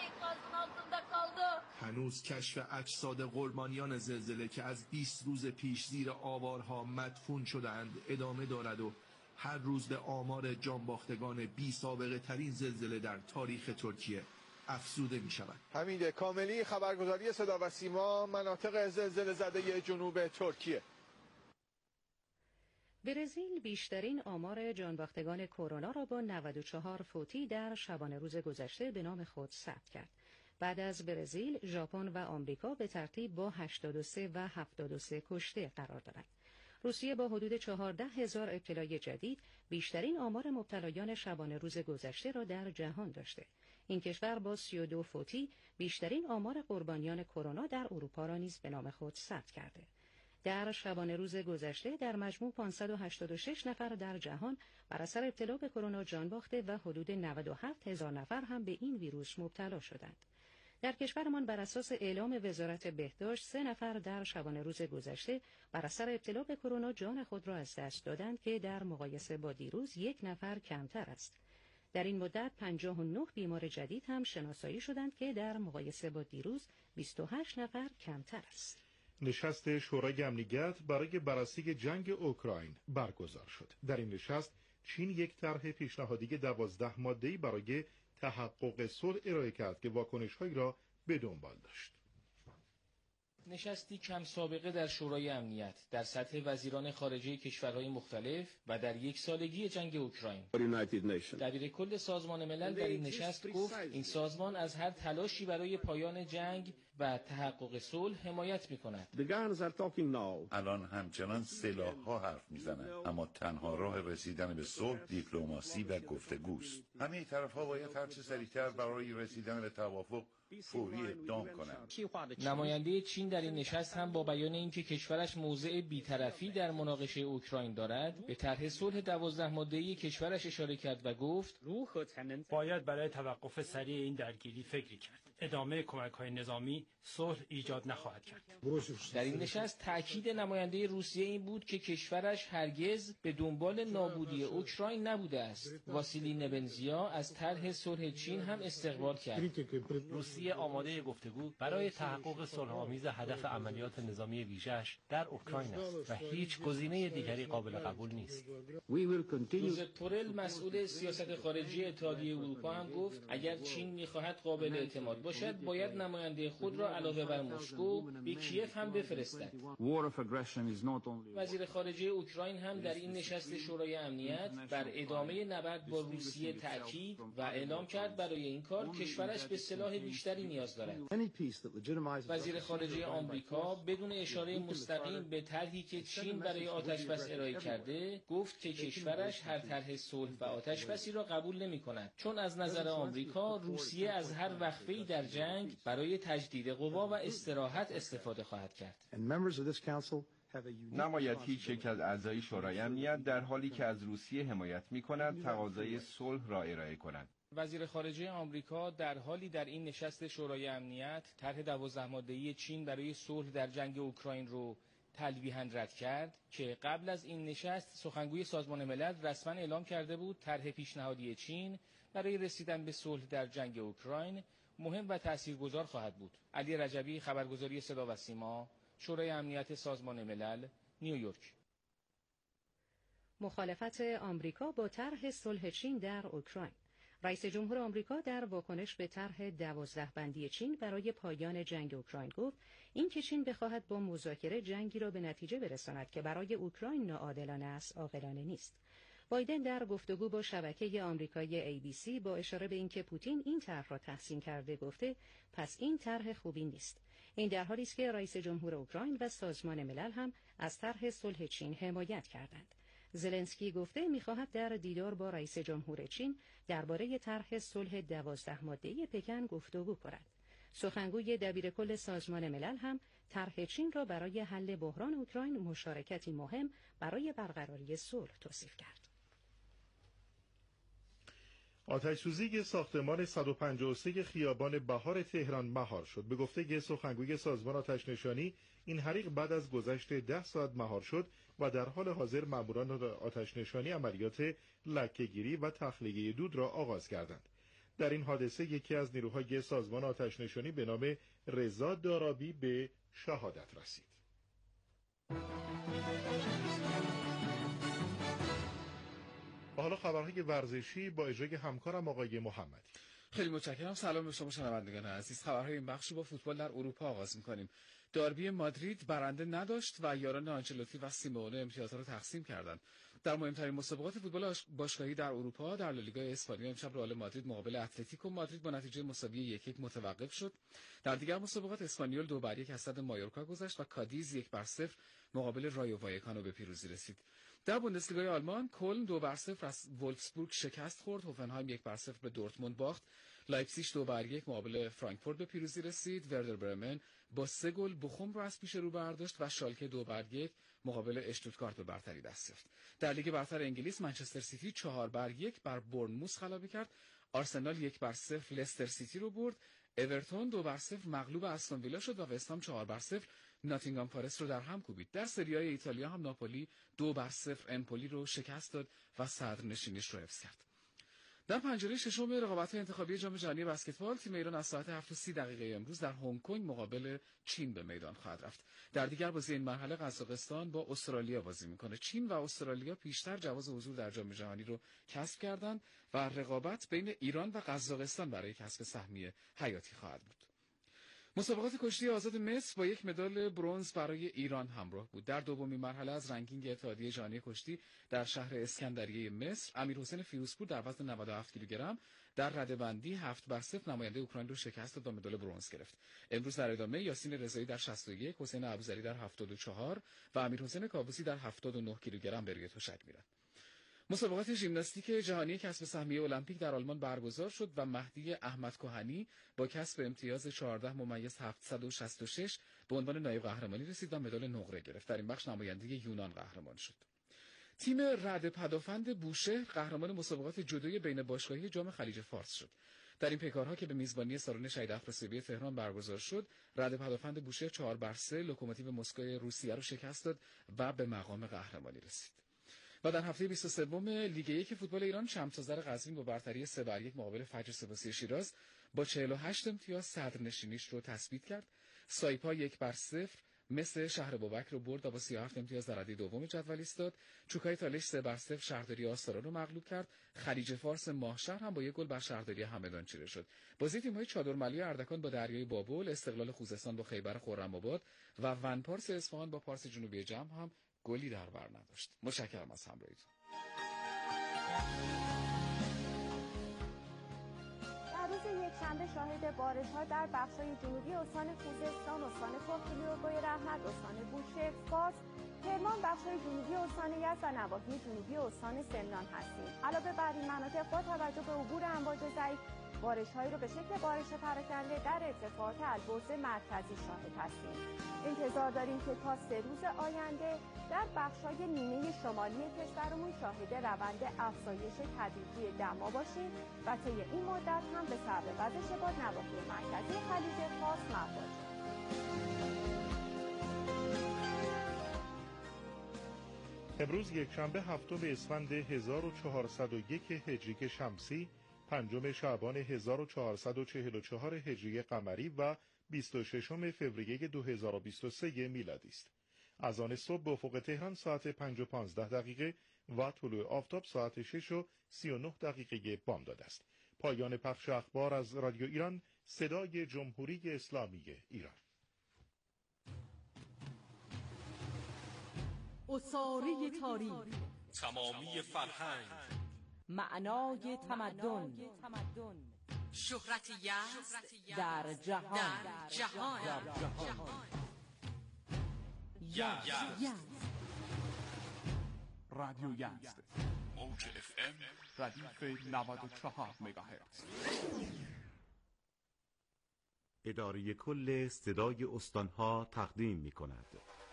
هنوز کشف اجساد قربانیان زلزله که از 20 روز پیش زیر آوارها مدفون شدند ادامه دارد و هر روز به آمار جانباختگان بی سابقه ترین زلزله در تاریخ ترکیه افزوده می شود. حمید کاملی، خبرگزاری صدا و سیما، مناطق زلزله زده جنوب ترکیه. برزیل بیشترین آمار جانباختگان کرونا را با 94 فوتی در شبانه روز گذشته به نام خود ثبت کرد. بعد از برزیل، ژاپن و آمریکا به ترتیب با 83 و 73 کشته قرار دارند. روسیه با حدود 14,000 ابتلای جدید بیشترین آمار مبتلایان شبانه روز گذشته را در جهان داشته. این کشور با 32 فوتی بیشترین آمار قربانیان کرونا در اروپا را نیز به نام خود ثبت کرده. در شبانه روز گذشته در مجموع 586 نفر در جهان بر اثر ابتلا به کرونا جان باخته و حدود 97,000 نفر هم به این ویروس مبتلا شدند. در کشورمان بر اساس اعلام وزارت بهداشت 3 نفر در شبانه روز گذشته بر اثر ابتلا به کرونا جان خود را از دست دادند که در مقایسه با دیروز 1 نفر کمتر است. در این مدت 59 بیمار جدید هم شناسایی شدند که در مقایسه با دیروز 28 نفر کمتر است. نشست شورای امنیت برای بررسی جنگ اوکراین برگزار شد. در این نشست چین یک طرح پیشنهادی 12 ماده‌ای برای تحقق صلح ارائه کرد که واکنش‌هایی را به دنبال داشت. نشستی کم سابقه در شورای امنیت در سطح وزیران خارجه کشورهای مختلف و در یک سالگی جنگ اوکراین. دبیر کل سازمان ملل در این نشست گفت این سازمان از هر تلاشی برای پایان جنگ و تحقق صلح حمایت می‌کند. الان همچنان سلاح‌ها حرف می‌زنند، اما تنها راه رسیدن به صلح دیپلماسی و گفتگوست. همه طرف‌ها باید هر چه سریعتر برای رسیدن به توافق فوری اقدام کنند. نماینده چین در این نشست هم با بیان اینکه کشورش موضع بی‌طرفی در مناقشه اوکراین دارد، به طرح صلح 12 ماده‌ای کشورش اشاره کرد و گفت باید برای توقف سریع این درگیری فکری کرد. ادامه کمک‌های نظامی صلح ایجاد نخواهد کرد. در این نشست تأکید نماینده روسیه این بود که کشورش هرگز به دنبال نابودی اوکراین نبوده است. واسیلی نبنزیا از طرح صلح چین هم استقبال کرد. روسیه آماده گفتگو برای تحقق صلح‌آمیز هدف عملیات نظامی ویژه‌اش در اوکراین است و هیچ گزینه دیگری قابل قبول نیست. جوزپ بورل مسئول سیاست خارجی اتحادیه اروپا هم گفت اگر چین می‌خواهد قابل اعتماد باشد باید نماینده خود را علاوه بر مسکو به کیف هم بفرستد. وزیر خارجه اوکراین هم در این نشست شورای امنیت بر ادامه نبرد با روسیه تاکید و اعلام کرد برای این کار کشورش به سلاح بیشتری نیاز دارد. وزیر خارجه آمریکا بدون اشاره مستقیم به طرحی که چین برای آتشبس ارائه کرده گفت که کشورش هر طرح صلح و آتشبسی را قبول نمی‌کند، چون از نظر آمریکا روسیه از هر وقفه‌ای در جنگ برای تجدید قوا و استراحت استفاده خواهد کرد. نباید هیچ یک از اعضای شورای امنیت در حالی که از روسیه حمایت می‌کند تقاضای صلح را ارائه کند. وزیر خارجه آمریکا در حالی در این نشست شورای امنیت طرح 12 ماده‌ای چین برای صلح در جنگ اوکراین رو تلویحاً رد کرد که قبل از این نشست سخنگوی سازمان ملل رسما اعلام کرده بود طرح پیشنهادی چین برای رسیدن به صلح در جنگ اوکراین مهم و تاثیرگذار خواهد بود. علی رجبی، خبرگزاری صدا و سیما، شورای امنیت سازمان ملل، نیویورک. مخالفت آمریکا با طرح صلح چین در اوکراین. رئیس جمهور آمریکا در واکنش به طرح 12 بندی چین برای پایان جنگ اوکراین گفت اینکه چین بخواهد با مذاکره جنگی را به نتیجه برساند که برای اوکراین ناعادلانه است، عاقلانه نیست. بایدن در گفتگو با شبکه آمریکایی ABC با اشاره به اینکه پوتین این طرح را تحسین کرده گفته پس این طرح خوبی نیست. این در حالی است که رئیس جمهور اوکراین و سازمان ملل هم از طرح صلح چین حمایت کردند. زلنسکی گفته می‌خواهد در دیدار با رئیس جمهور چین درباره طرح صلح 12 ماده‌ای پکن گفتگو کند. سخنگوی دبیرکل سازمان ملل هم طرح چین را برای حل بحران اوکراین مشارکتی مهم برای برقراری صلح توصیف کرد. آتش‌سوزی ساختمان 153 خیابان بهار تهران مهار شد. به گفته سخنگوی سازمان آتش‌نشانی این حریق بعد از گذشت 10 ساعت مهار شد و در حال حاضر ماموران آتش‌نشانی عملیات لکه‌گیری و تخلیه دود را آغاز کردند. در این حادثه یکی از نیروهای سازمان آتش‌نشانی به نام رضا دارابی به شهادت رسید. و حالا خبرهای ورزشی با اجرای همکارم آقای محمدی. خیلی متشکرم. سلام به شما شنوندگان عزیز. خبرهای این بخش با فوتبال در اروپا آغاز می‌کنیم. داربی مادرید برنده نداشت و یاران آنچلوتی و سیمئونه امتیازها را تقسیم کردند. در مهمترین مسابقات فوتبال باشگاهی در اروپا در لالیگا اسپانیا امشب رئال مادرید مقابل اتلتیکو مادرید با نتیجه مساوی 1-1 متوقف شد. در دیگر مسابقات اسپانیول 2-1 از صد مایورکا گذشت و کادیز 1-0 مقابل رایو وایکانو به پیروزی رسید. در بوندسلیگای آلمان کلن 2-0 از وولفسبورگ شکست خورد. هوفنهایم 1-0 به دورتموند باخت. لایپزیگ 2-1 مقابل فرانکفورت به پیروزی رسید. وردر برمن با 3 گل بخوم رو از پیش رو برداشت و شالکه 2-1 مقابل اشتوتگارت به برتری دست یافت. در لیگ برتر انگلیس منچستر سیتی 4-1 بر بورنموث غلبه کرد. آرسنال 1-0 لستر سیتی رو برد. اورتون 2-0 مغلوب استون ویلا شد و وستهام 4-0 ناتینگهام فارست رو در هم کوبید. در سری آ ایتالیا هم ناپولی 2-0 امپولی رو شکست داد و صدرنشینیش رو حفظ کرد. در پنجره ششم رقابت‌های انتخابی جام جهانی بسکتبال تیم ایران از ساعت 7:30 امروز در هنگ کنگ مقابل چین به میدان خواهد رفت. در دیگر بازی این مرحله قزاقستان با استرالیا بازی می‌کنه. چین و استرالیا پیشتر جواز حضور در جام جهانی رو کسب کردند و رقابت بین ایران و قزاقستان برای کسب سهمیه حیاتی خواهد بود. مسابقات کشتی آزاد مصر با 1 مدال برنز برای ایران همراه بود. در دومین مرحله از رنکینگ اتحادیه جهانی کشتی در شهر اسکندریه مصر، امیرحسین فیروزپور در وزن 97 کیلوگرم در رده‌بندی 7-0 نماینده اوکراین رو شکست داد و مدال برنز گرفت. امروز در ادامه یاسین رضایی در 61، حسین ابوذری در 74 و امیرحسین کاووسی در 79 کیلوگرم به روی تشک میرن. مسابقات ژیمناستیک جهانی کسب سهمیه المپیک در آلمان برگزار شد و مهدی احمد کهنی با کسب امتیاز 14.766 به عنوان نایب قهرمانی رسید و مدال نقره گرفت. در این بخش نماینده یونان قهرمان شد. تیم رد پدافند بوشهر قهرمان مسابقات جودوی بین باشگاهی جام خلیج فارس شد. در این پیکارها که به میزبانی سالن شهید افراسیابی تهران برگزار شد، رد پدافند بوشهر 4-3 لوکوموتیو مسکو روسیه را شکست داد و به مقام قهرمانی رسید. و در هفته 23 لیگ 1 فوتبال ایران شمس‌آذر قزوین با برتری 3-1 مقابل فجر سپاسی شیراز با 48 امتیاز صدرنشینیش رو تثبیت کرد. سایپا 1-0 مثل شهر بابک رو برد و با 37 امتیاز در رده دوم جدول ایستاد. چوکای تالش 3-0 شهرداری آستارا رو مغلوب کرد. خلیج فارس ماهشهر هم با 1 گل بر شهرداری همدان چیره شد. بازی تیم‌های چادرملوی اردکان با دریای بابل، استقلال خوزستان با خیبر خرم‌آباد و ونپارس اصفهان با پارس جنوبی جمع هم گلی در بر نداشت. متشکرم از همراهیتون. در روز یکشنبه شاهد بارش‌ها در بخش‌های جنوبی استان خوزستان، استان کرج، رحمت، استان بوشهر، فارس، کرمان، بخش‌های جنوبی استان یزد و نواحی جنوبی استان سمنان هستیم. علاوه بر این مناطق با توجه به عبور امواج ضعیف بارش‌هایی رو به شکل بارش پراکنده در ارتفاعات البرز مرکزی شاهد هستیم. انتظار داریم که تا 3 روز آینده در بخش‌های نیمه شمالی کشورمون شاهد روند افزایش تدریجی دما باشیم و طی این مدت هم به سبب وزش باد نواحی مرکزی خلیج فارس مواجه. امروز یکشنبه 7 اسفند 1401 هجری شمسی، 5 شعبان 1444 هجری قمری و 26 فوریه 2023 میلادی است. از آن صبح به افق تهران ساعت 5:15 و طلوع آفتاب ساعت 6:39 بامداد است. پایان پخش اخبار از رادیو ایران، صدای جمهوری اسلامی ایران. اساره تاریخ، تمامی فرهنگ، معنای تمدن، شهرت یزد در جهان. یزد رادیو یزد، موج FM ردیف 94 مگاهرتز. اداره کل صدای استانها تقدیم می کند.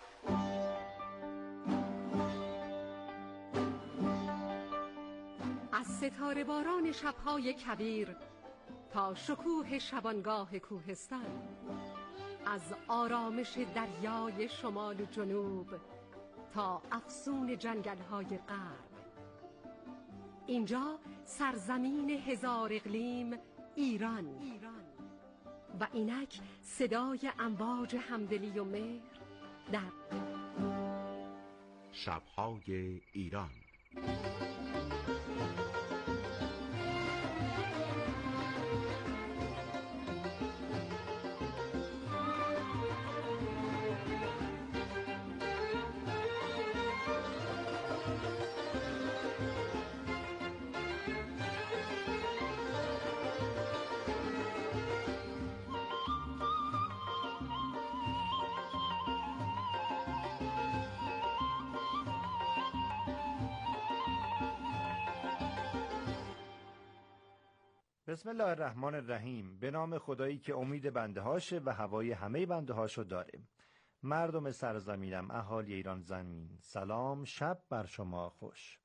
از ستاره باران شبهای کویر تا شکوه شبانگاه کوهستان، از آرامش دریای شمال و جنوب تا افسون جنگل‌های غرب، اینجا سرزمین هزار اقلیم ایران و اینک صدای امواج همدلی و مهر در شب‌های ایران. بسم الله الرحمن الرحیم. به نام خدایی که امید بنده هاشه و هوای همه بنده هاشو داره. مردم سرزمینم، اهالی ایران زمین، سلام، شب بر شما خوش.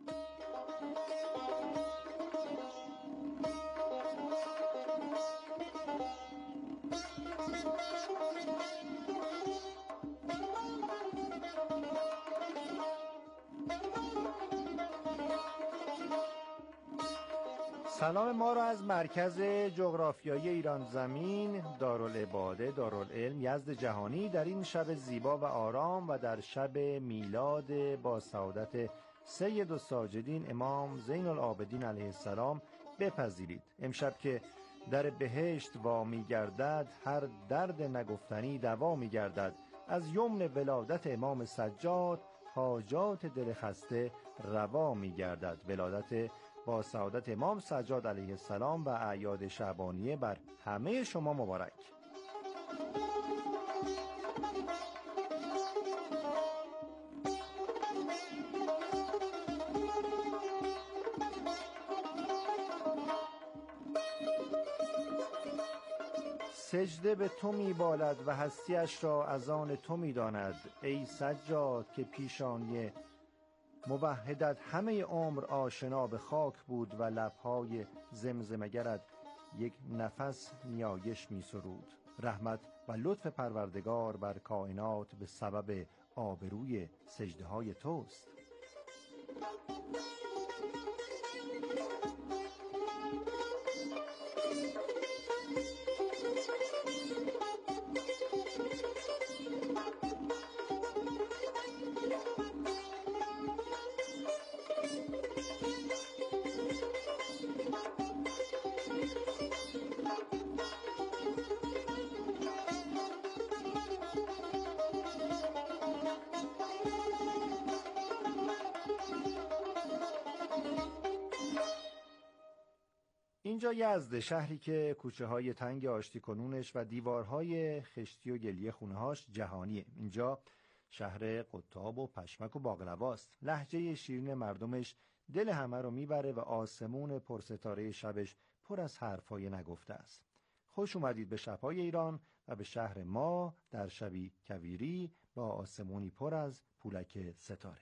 سلام ما را از مرکز جغرافیایی ایران زمین، دارالعباده، دارالعلم، یزد جهانی در این شب زیبا و آرام و در شب میلاد با سعادت سید الساجدین امام زین العابدین علیه السلام بپذیرید. امشب که در بهشت وامی گردد، هر درد نگفتنی دوا می گردد. از یمن ولادت امام سجاد، حاجات دل خسته روا می گردد. ولادت با سعادت امام سجاد علیه السلام و اعیاد شعبانیه بر همه شما مبارک. سجده به تو می بالد و هستیش را از آن تو می داند. ای سجاد که پیشانی موحدت همه عمر آشنا به خاک بود و لبهای زمزمگرت یک نفس نیایش می سرود. رحمت و لطف پروردگار بر کائنات به سبب آبروی سجده های توست. اینجا یزد، شهری که کوچه های تنگ آشتی کنونش و دیوارهای خشتی و گلیه خونهاش جهانیه. اینجا شهر قطاب و پشمک و باقلواست. لهجه شیرین مردمش دل همه رو میبره و آسمون پرستاره شبش پر از حرفای نگفته است. خوش اومدید به شبهای ایران و به شهر ما در شبی کویری با آسمونی پر از پولک ستاره.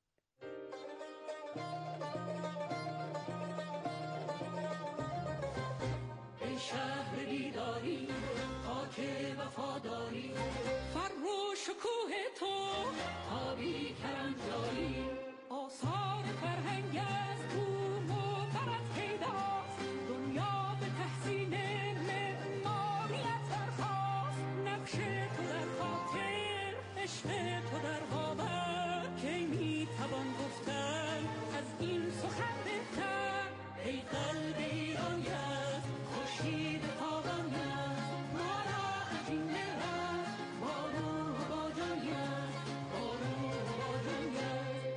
شهر بیداری، خاک وفاداری، فر و شکوه تو، آبی کرنجاری، آثار فرهنگ از بوم و بر از پیداست. دنیا به تحسین معماریت برخاست. نقش تو در خاطر، عشق تو در باور، کی میتوان گفتن از این سخن بهتر. ای قلب ایران یزد، خورشید تابان یزد، ما را از این مهر با روح با جان یزد، با روح با جان یزد.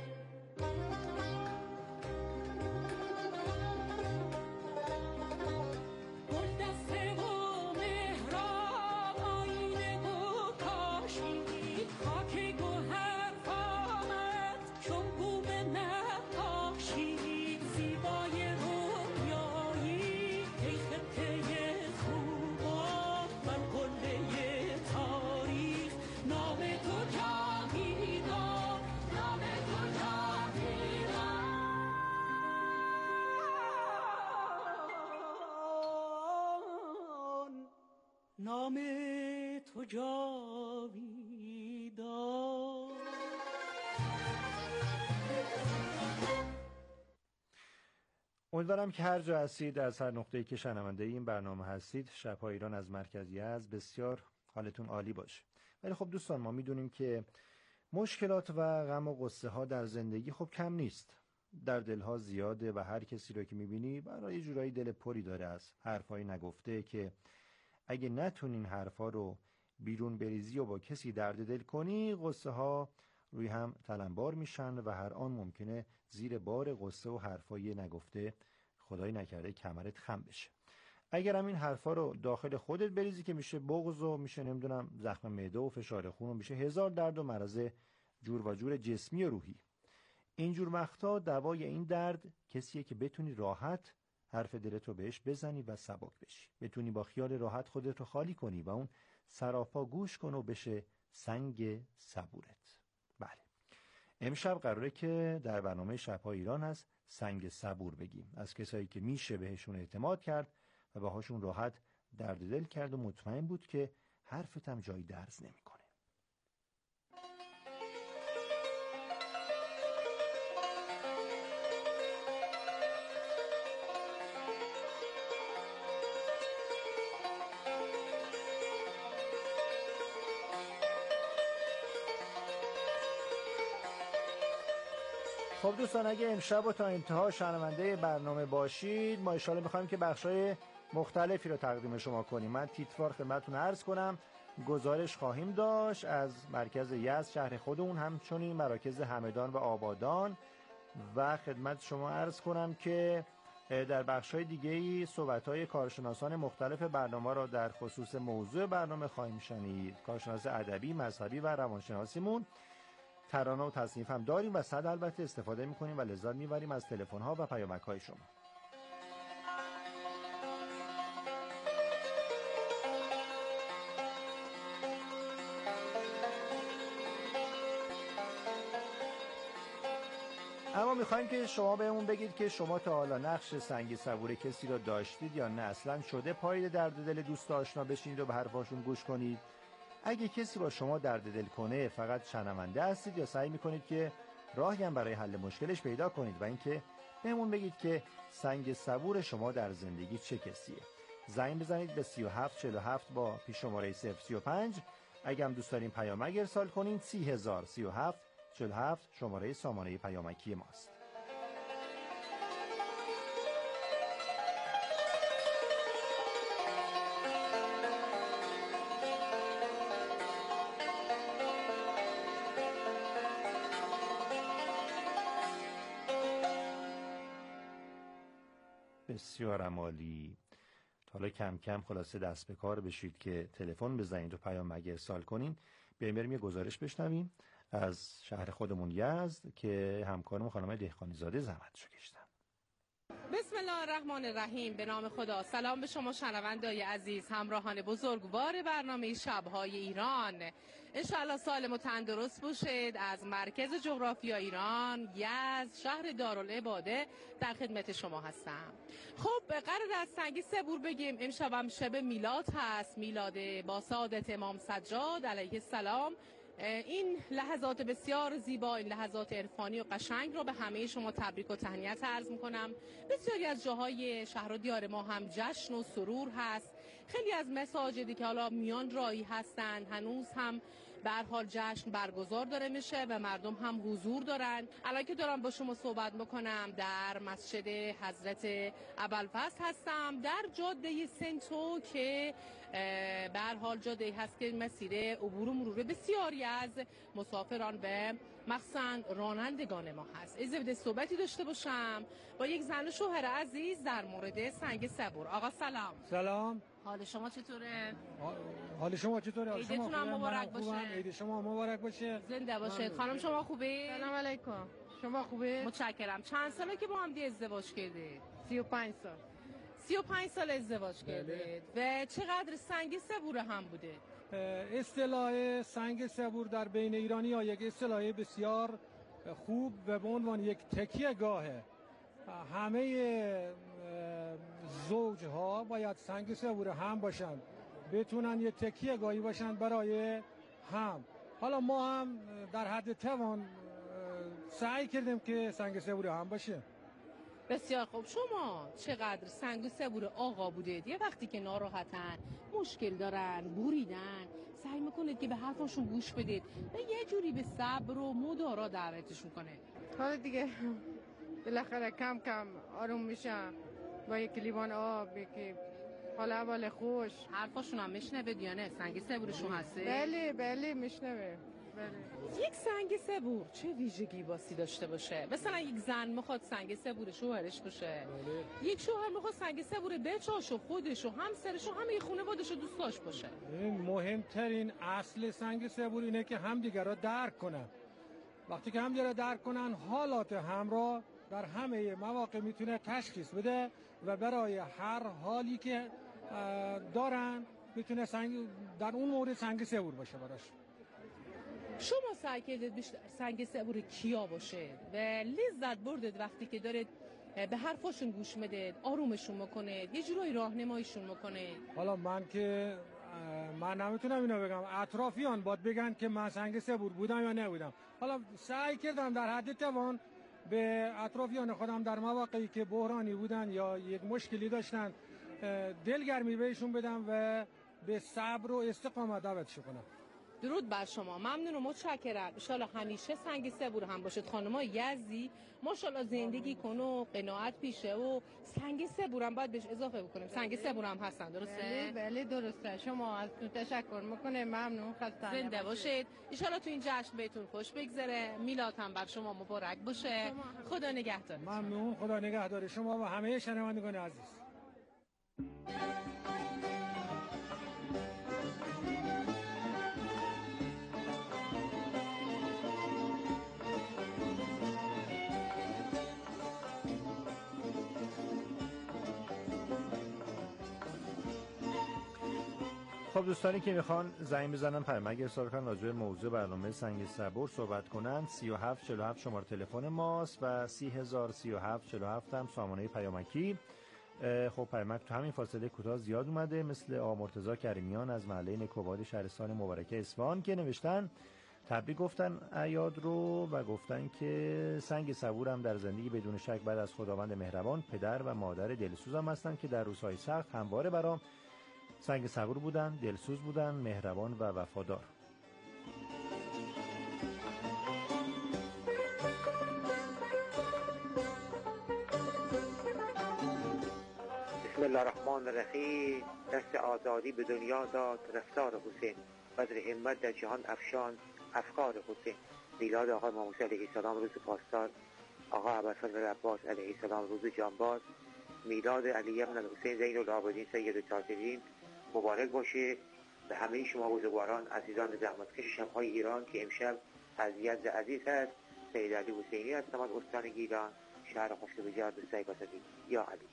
گلدسته و مهراب، آینه و کاشی، خاک گوهر آمد چون بوم نقاشی. زیبای رویایی، ای خطه خوبان بر قله تاریخ. نام تو جاویدان، نام تو جاویدان، نام تو جاویدان. امیدوارم که هر جا هستید، از هر نقطه‌ای که شنونده این برنامه هستید، شب‌های ایران از مرکز یزد بسیار حالتون عالی باشه. ولی خب دوستان، ما میدونیم که مشکلات و غم و غصه ها در زندگی خب کم نیست. در دلها زیاده و هر کسی رو که میبینی برای یه جورایی دل پری داره از حرفای نگفته که اگه نتونین حرفا رو بیرون بریزی و با کسی درد دل کنی، غصه ها روی هم تلمبار میشن و هر آن ممکنه زیر بار غصه و حرفای نگفته خدای نکرده کمرت خم بشه. اگر هم این حرفا رو داخل خودت بریزی که میشه بغض و میشه نمیدونم زخم معده و فشار خون و میشه هزار درد و مرض جور و جور جسمی و روحی. اینجور وقتا دوای این درد کسیه که بتونی راحت حرف دلت رو بهش بزنی و سبک بشی. بتونی با خیال راحت خودت رو خالی کنی و اون سراپا گوش کن و بشه سنگ صبورت. بله. امشب قراره که در برنامه شب‌های ایران هست سنگ صبور بگیم. از کسایی که میشه بهشون اعتماد کرد و باهاشون راحت درد دل کرد و مطمئن بود که حرفت هم جایی درز نمیکنه. خب دوستان، اگه امشب و تا انتها شنونده برنامه باشید، ما انشاءالله می‌خوایم که بخشای مختلفی رو تقدیم شما کنیم. من تیتروار خدمتتون عرض کنم، گزارش خواهیم داشت از مرکز یزد شهر خودمون، همچنین مراکز همدان و آبادان، و خدمت شما عرض کنم که در بخشای دیگه‌ای صحبت‌های کارشناسان مختلف برنامه را در خصوص موضوع برنامه خواهیم شنید. کارشناس ادبی، مذهبی و روانشناسیمون، ترانه و تصنیف هم داریم و صد البته استفاده می‌کنیم و لذت می‌بریم از تلفن‌ها و پیامک‌های شما. اما می‌خوایم که شما بهمون بگید که شما تا حالا نقش سنگ صبور کسی را داشتید یا نه اصلاً شده پای درد دل دوست آشنا بشینید و به حرفاشون گوش کنید؟ اگه کسی با شما درد دل کنه، فقط شنونده هستید یا سعی میکنید که راهی هم برای حل مشکلش پیدا کنید؟ و اینکه بهمون بگید که سنگ صبور شما در زندگی چه کسیه؟ زنگ بزنید به 3747 با پیش شماره 035. اگه هم دوست دارین پیامک ارسال کنین 30037 47 شماره سامانه پیامکی ماست. بسیار عالی. حالا کم کم خلاصه دست به کار بشید که تلفن بزنید و پیامک ارسال کنین. بریم یه گزارش بشنویم از شهر خودمون یزد که همکارم خانم دهقانی زاده زحمتشو کشتن. بسم الله الرحمن الرحیم. به نام خدا. سلام به شما شنوندای عزیز، همراهان بزرگوار برنامه شب‌های ایران. انشاءالله سالم و تندرست باشید. از مرکز جغرافیا ایران یزد شهر دارالعباده در خدمت شما هستم. خب قرار از سنگ صبور بگیم. امشب هم شب میلاد هست، میلاد با سعادت امام سجاد علیه السلام. این لحظات بسیار زیبا، این لحظات عرفانی و قشنگ رو به همه شما تبریک و تهنیت عرض می‌کنم. بسیاری از جاهای شهر و دیار ما هم جشن و سرور هست. خیلی از مساجدی که حالا میان راهی هستن هنوز هم به هر حال جشن برگزار داره میشه و مردم هم حضور دارن. الان که دارم با شما صحبت میکنم در مسجد حضرت ابوالفضل هستم، در جاده سنتو که به هر حال جاده هست که مسیر عبور و مرور بسیاری از مسافران به مخصوصاً رانندگان ما هست. اجازه بده صحبتی داشته باشم با یک زن و شوهر عزیز در مورد سنگ صبور. آقا سلام. سلام. حال شما چطوره؟ حال شما چطوره؟ عیدتون هم مبارک باشه. عید شما مبارک باشه. زنده باشید. خانم شما خوبه؟ سلام علیکم. شما خوبه؟ متشکرم. چند ساله که با هم ازدواج کردید؟ 35 سال. 35 سال ازدواج کردید. و چقدر سنگ صبور هم بوده؟ اصطلاح سنگ صبور در بین ایرانی ها یک اصطلاح بسیار خوب و به عنوان یک تکیه گاهه. همه زوجها باید سنگ صبور هم باشند، بتونن یه تکیه گاهی باشند برای هم. حالا ما هم در حد توان سعی کردیم که سنگ صبور هم باشه. بسیار خوب. شما چقدر سنگ صبور آقا بودید؟ یه وقتی که ناراحتن، مشکل دارن، بوریدن، سعی میکنید که به حرفاشون گوش بدید و یه جوری به صبر و مدارا دعوتشون کنه. حالا دیگه بالاخره کم کم آروم میشم با یک لیوان آب، که حالا اول خوش. حرفاشون هم میشنوه یا نه؟ سنگ صبورشون هسته؟ بله میشنوه. یک سنگ صبور چه ویژگی باسی داشته باشه؟ مثلا یک زن میخواد سنگ صبور شوهرش باشه، یک شوهر میخواد سنگ صبور بچه‌ش و خودش و همسرش و همه خانواده‌ش دوست داشته باشه. مهمترین اصل سنگ صبور اینه که همدیگه را درک کنن. وقتی که همدیگه را درک کنن، حالات هم را در همه مواقع میتونه تشخیص بده و برای هر حالی که دارن میتونه در اون مورد سنگ سبور باشه براش. شما سعی کردید بیشتر سنگ سبور کیا باشه و لذت بردید وقتی که دارید به حرفاشون گوش میدید، آرومشون میکنید، یه جورایی راهنماییشون میکنید؟ حالا من نمیتونم اینو بگم، اطرافیان باید بگن که من سنگ سبور بودم یا نبودم. حالا سعی کردم در حد توان به اطرافیان خودم در مواقعی که بحرانی بودن یا یک مشکلی داشتن دلگرمی بهشون بدم و به صبر و استقامت دعوتشون کنم. درود بر شما، ممنون و متشکرم. ان شاءالله همیشه سنگ صبور هم باشید. خانم‌ها یزدی ماشاءالله زندگی کنه و قناعت پیشه و سنگ صبور هم باید بهش اضافه بکنیم. سنگ صبور هم هستن، درسته؟ بله درسته. شما از تو تشکر میکنه، ممنون، خسته زنده باشید. ان شاءالله تو این جشن بهتون خوش بگذره. میلاد هم بر شما مبارک باشه. خدا نگهدار. ممنون، خدا نگهدار شما و همه شنوندگان عزیز. خب دوستانی که میخوان زنگ بزنن پیامک ارسال کنن راجع به موضوع برنامه سنگ صبور صحبت کنن 3747 شماره تلفن ماست و 303747 هم سامانه پیامکی. خب پیامک تو همین فاصله کوتاه زیاد اومده، مثل آقا مرتضی کریمیان از محله نکوباد شهرستان مبارکه اصفهان که نوشتن تبریک گفتن اعیاد رو و گفتن که سنگ صبور هم در زندگی بدون شک بعد از خداوند مهربان پدر و مادر دلسوزم هستن که در روزهای سخت همواره برام سنگ صبور بودن، دلسوز بودن، مهربان و وفادار. بسم الله الرحمن الرحیم. دست آزادی به دنیا داد رفتار حسین، بدر همت در جهان افشان افکار حسین. میلاد آقا امام حسین علیه السلام روز پاسدار، آقا ابوالفضل عباس علیه السلام روز جانباز، میلاد علی بن الحسین زین العابدین سید الطاهرین مبارک باشه به همه شما بزرگواران عزیزان زحمتکش شب‌های ایران که امشب تعزیت عزیز هست. سید علی حسینی هستم از استان گیلان، شهر خوش به جهت سیباسدی. یا علی.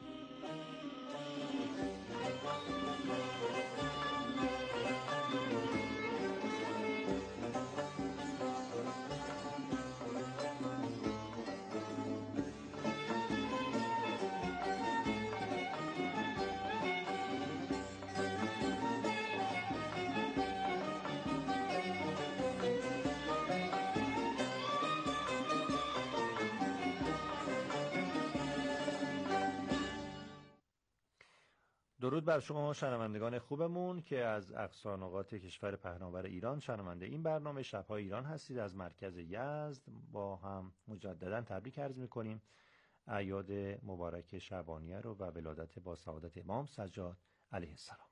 درود بر شما شنوندگان خوبمون که از اقصا نقاط کشور پهناور ایران شنونده این برنامه شب‌های ایران هستید. از مرکز یزد با هم مجددا تبریک عرض می‌کنیم اعیاد مبارک شعبانیه رو و ولادت با سعادت امام سجاد علیه السلام.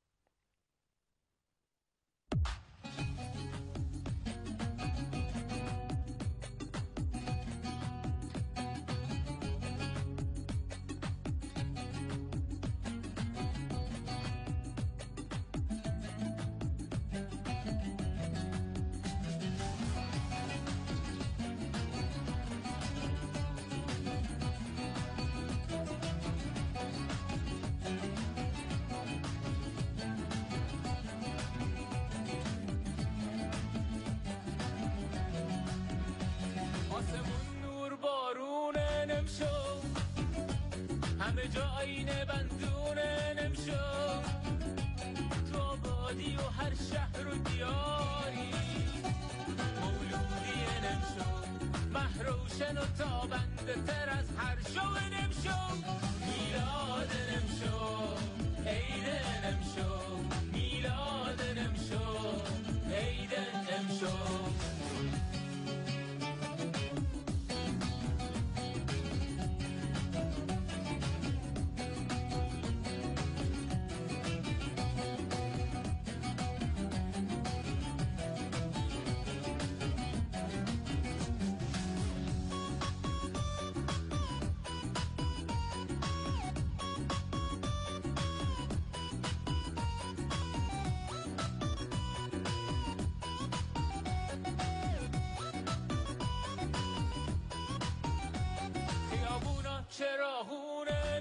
همه جا آینه بندونه نمشو تو آبادی و هر شهر و دیاری مولودی نمشو محروشن و تابنده تر از هر شو نمشو میلاد نمشو عید نمشو میلاد نمشو عید نمشو.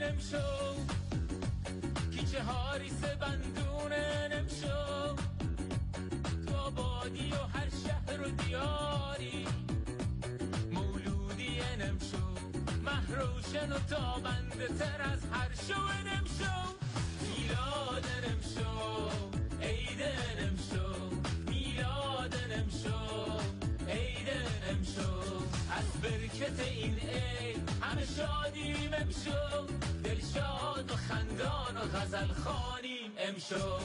نمشو کیچه هاری سه بندونه نمشو تو آبادی و هر شهر و دیاری مولودی نمشو محروشن و تابنده تر از هر شو نمشو میلاد نمشو عید نمشو میلاد نمشو عید نمشو از برکت این عید همه شادیم امشو دلشاد و خندان و غزل خوانیم امشو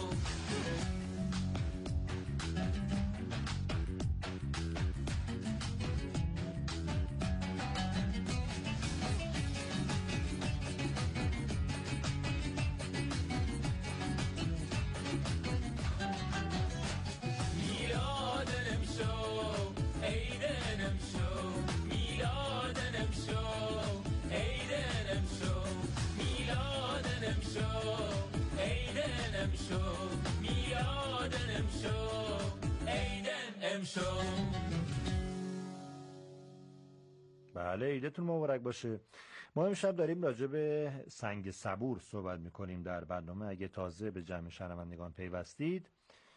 بله عیدتون مبارک باشه. ما امشب داریم راجع به سنگ صبور صحبت میکنیم در برنامه. اگه تازه به جمع شنوندگان پیوستید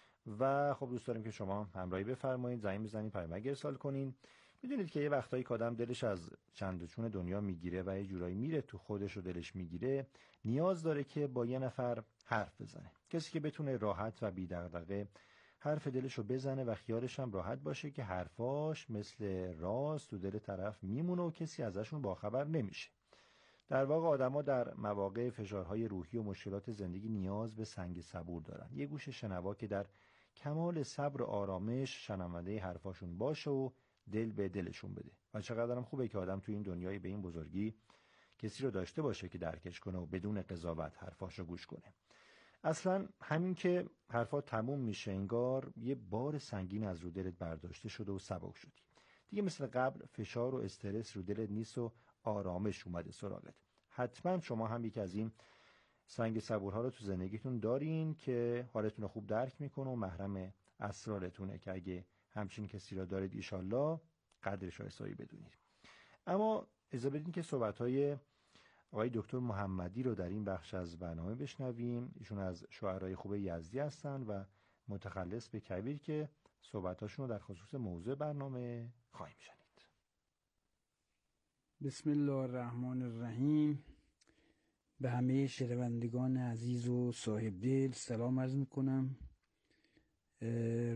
و خب دوست داریم که شما همراهی بفرمایید، زنگ بزنید، پیامک ارسال کنین. میدونید که یه وقتایی که آدم دلش از چند و چون دنیا میگیره و یه جورایی میره تو خودش و دلش میگیره، نیاز داره که با یه نفر حرف بزنه، کسی که بتونه راحت و بی دغدغه حرف دلشو بزنه و خیالش هم راحت باشه که حرفاش مثل راز تو دل طرف میمونه و کسی ازشون باخبر نمیشه. در واقع آدما در مواقع فشارهای روحی و مشکلات زندگی نیاز به سنگ صبور دارن، یه گوش شنوا که در کمال صبر و آرامش شنونده حرفاشون باشه و دل به دلشون بده. و چقدرم خوبه که آدم تو این دنیای به این بزرگی کسی رو داشته باشه که درکش کنه و بدون قضاوت حرفاشو گوش کنه. اصلا همین که حرفا تموم میشه انگار یه بار سنگین از رو دلت برداشته شده و سبک شدی. دیگه مثل قبل فشار و استرس رو دلت نیست و آرامش اومده سراغت. حتما شما هم یکی از این سنگ صبورها رو تو زندگیتون دارین که حالتون رو خوب درک میکنه و محرم اسرارتونه که اگه همچین کسی را دارید ایشالله قدرش رو حسابی بدونید. اما اجازه بدین که صحبت‌های آقای دکتر محمدی رو در این بخش از برنامه بشنویم. ایشون از شاعرای خوب یزدی هستن و متخلص به کبیر که صحبتاشون رو در خصوص موضوع برنامه خواهیم شنید. بسم الله الرحمن الرحیم. به همه شنوندگان عزیز و صاحب دل سلام عرض میکنم.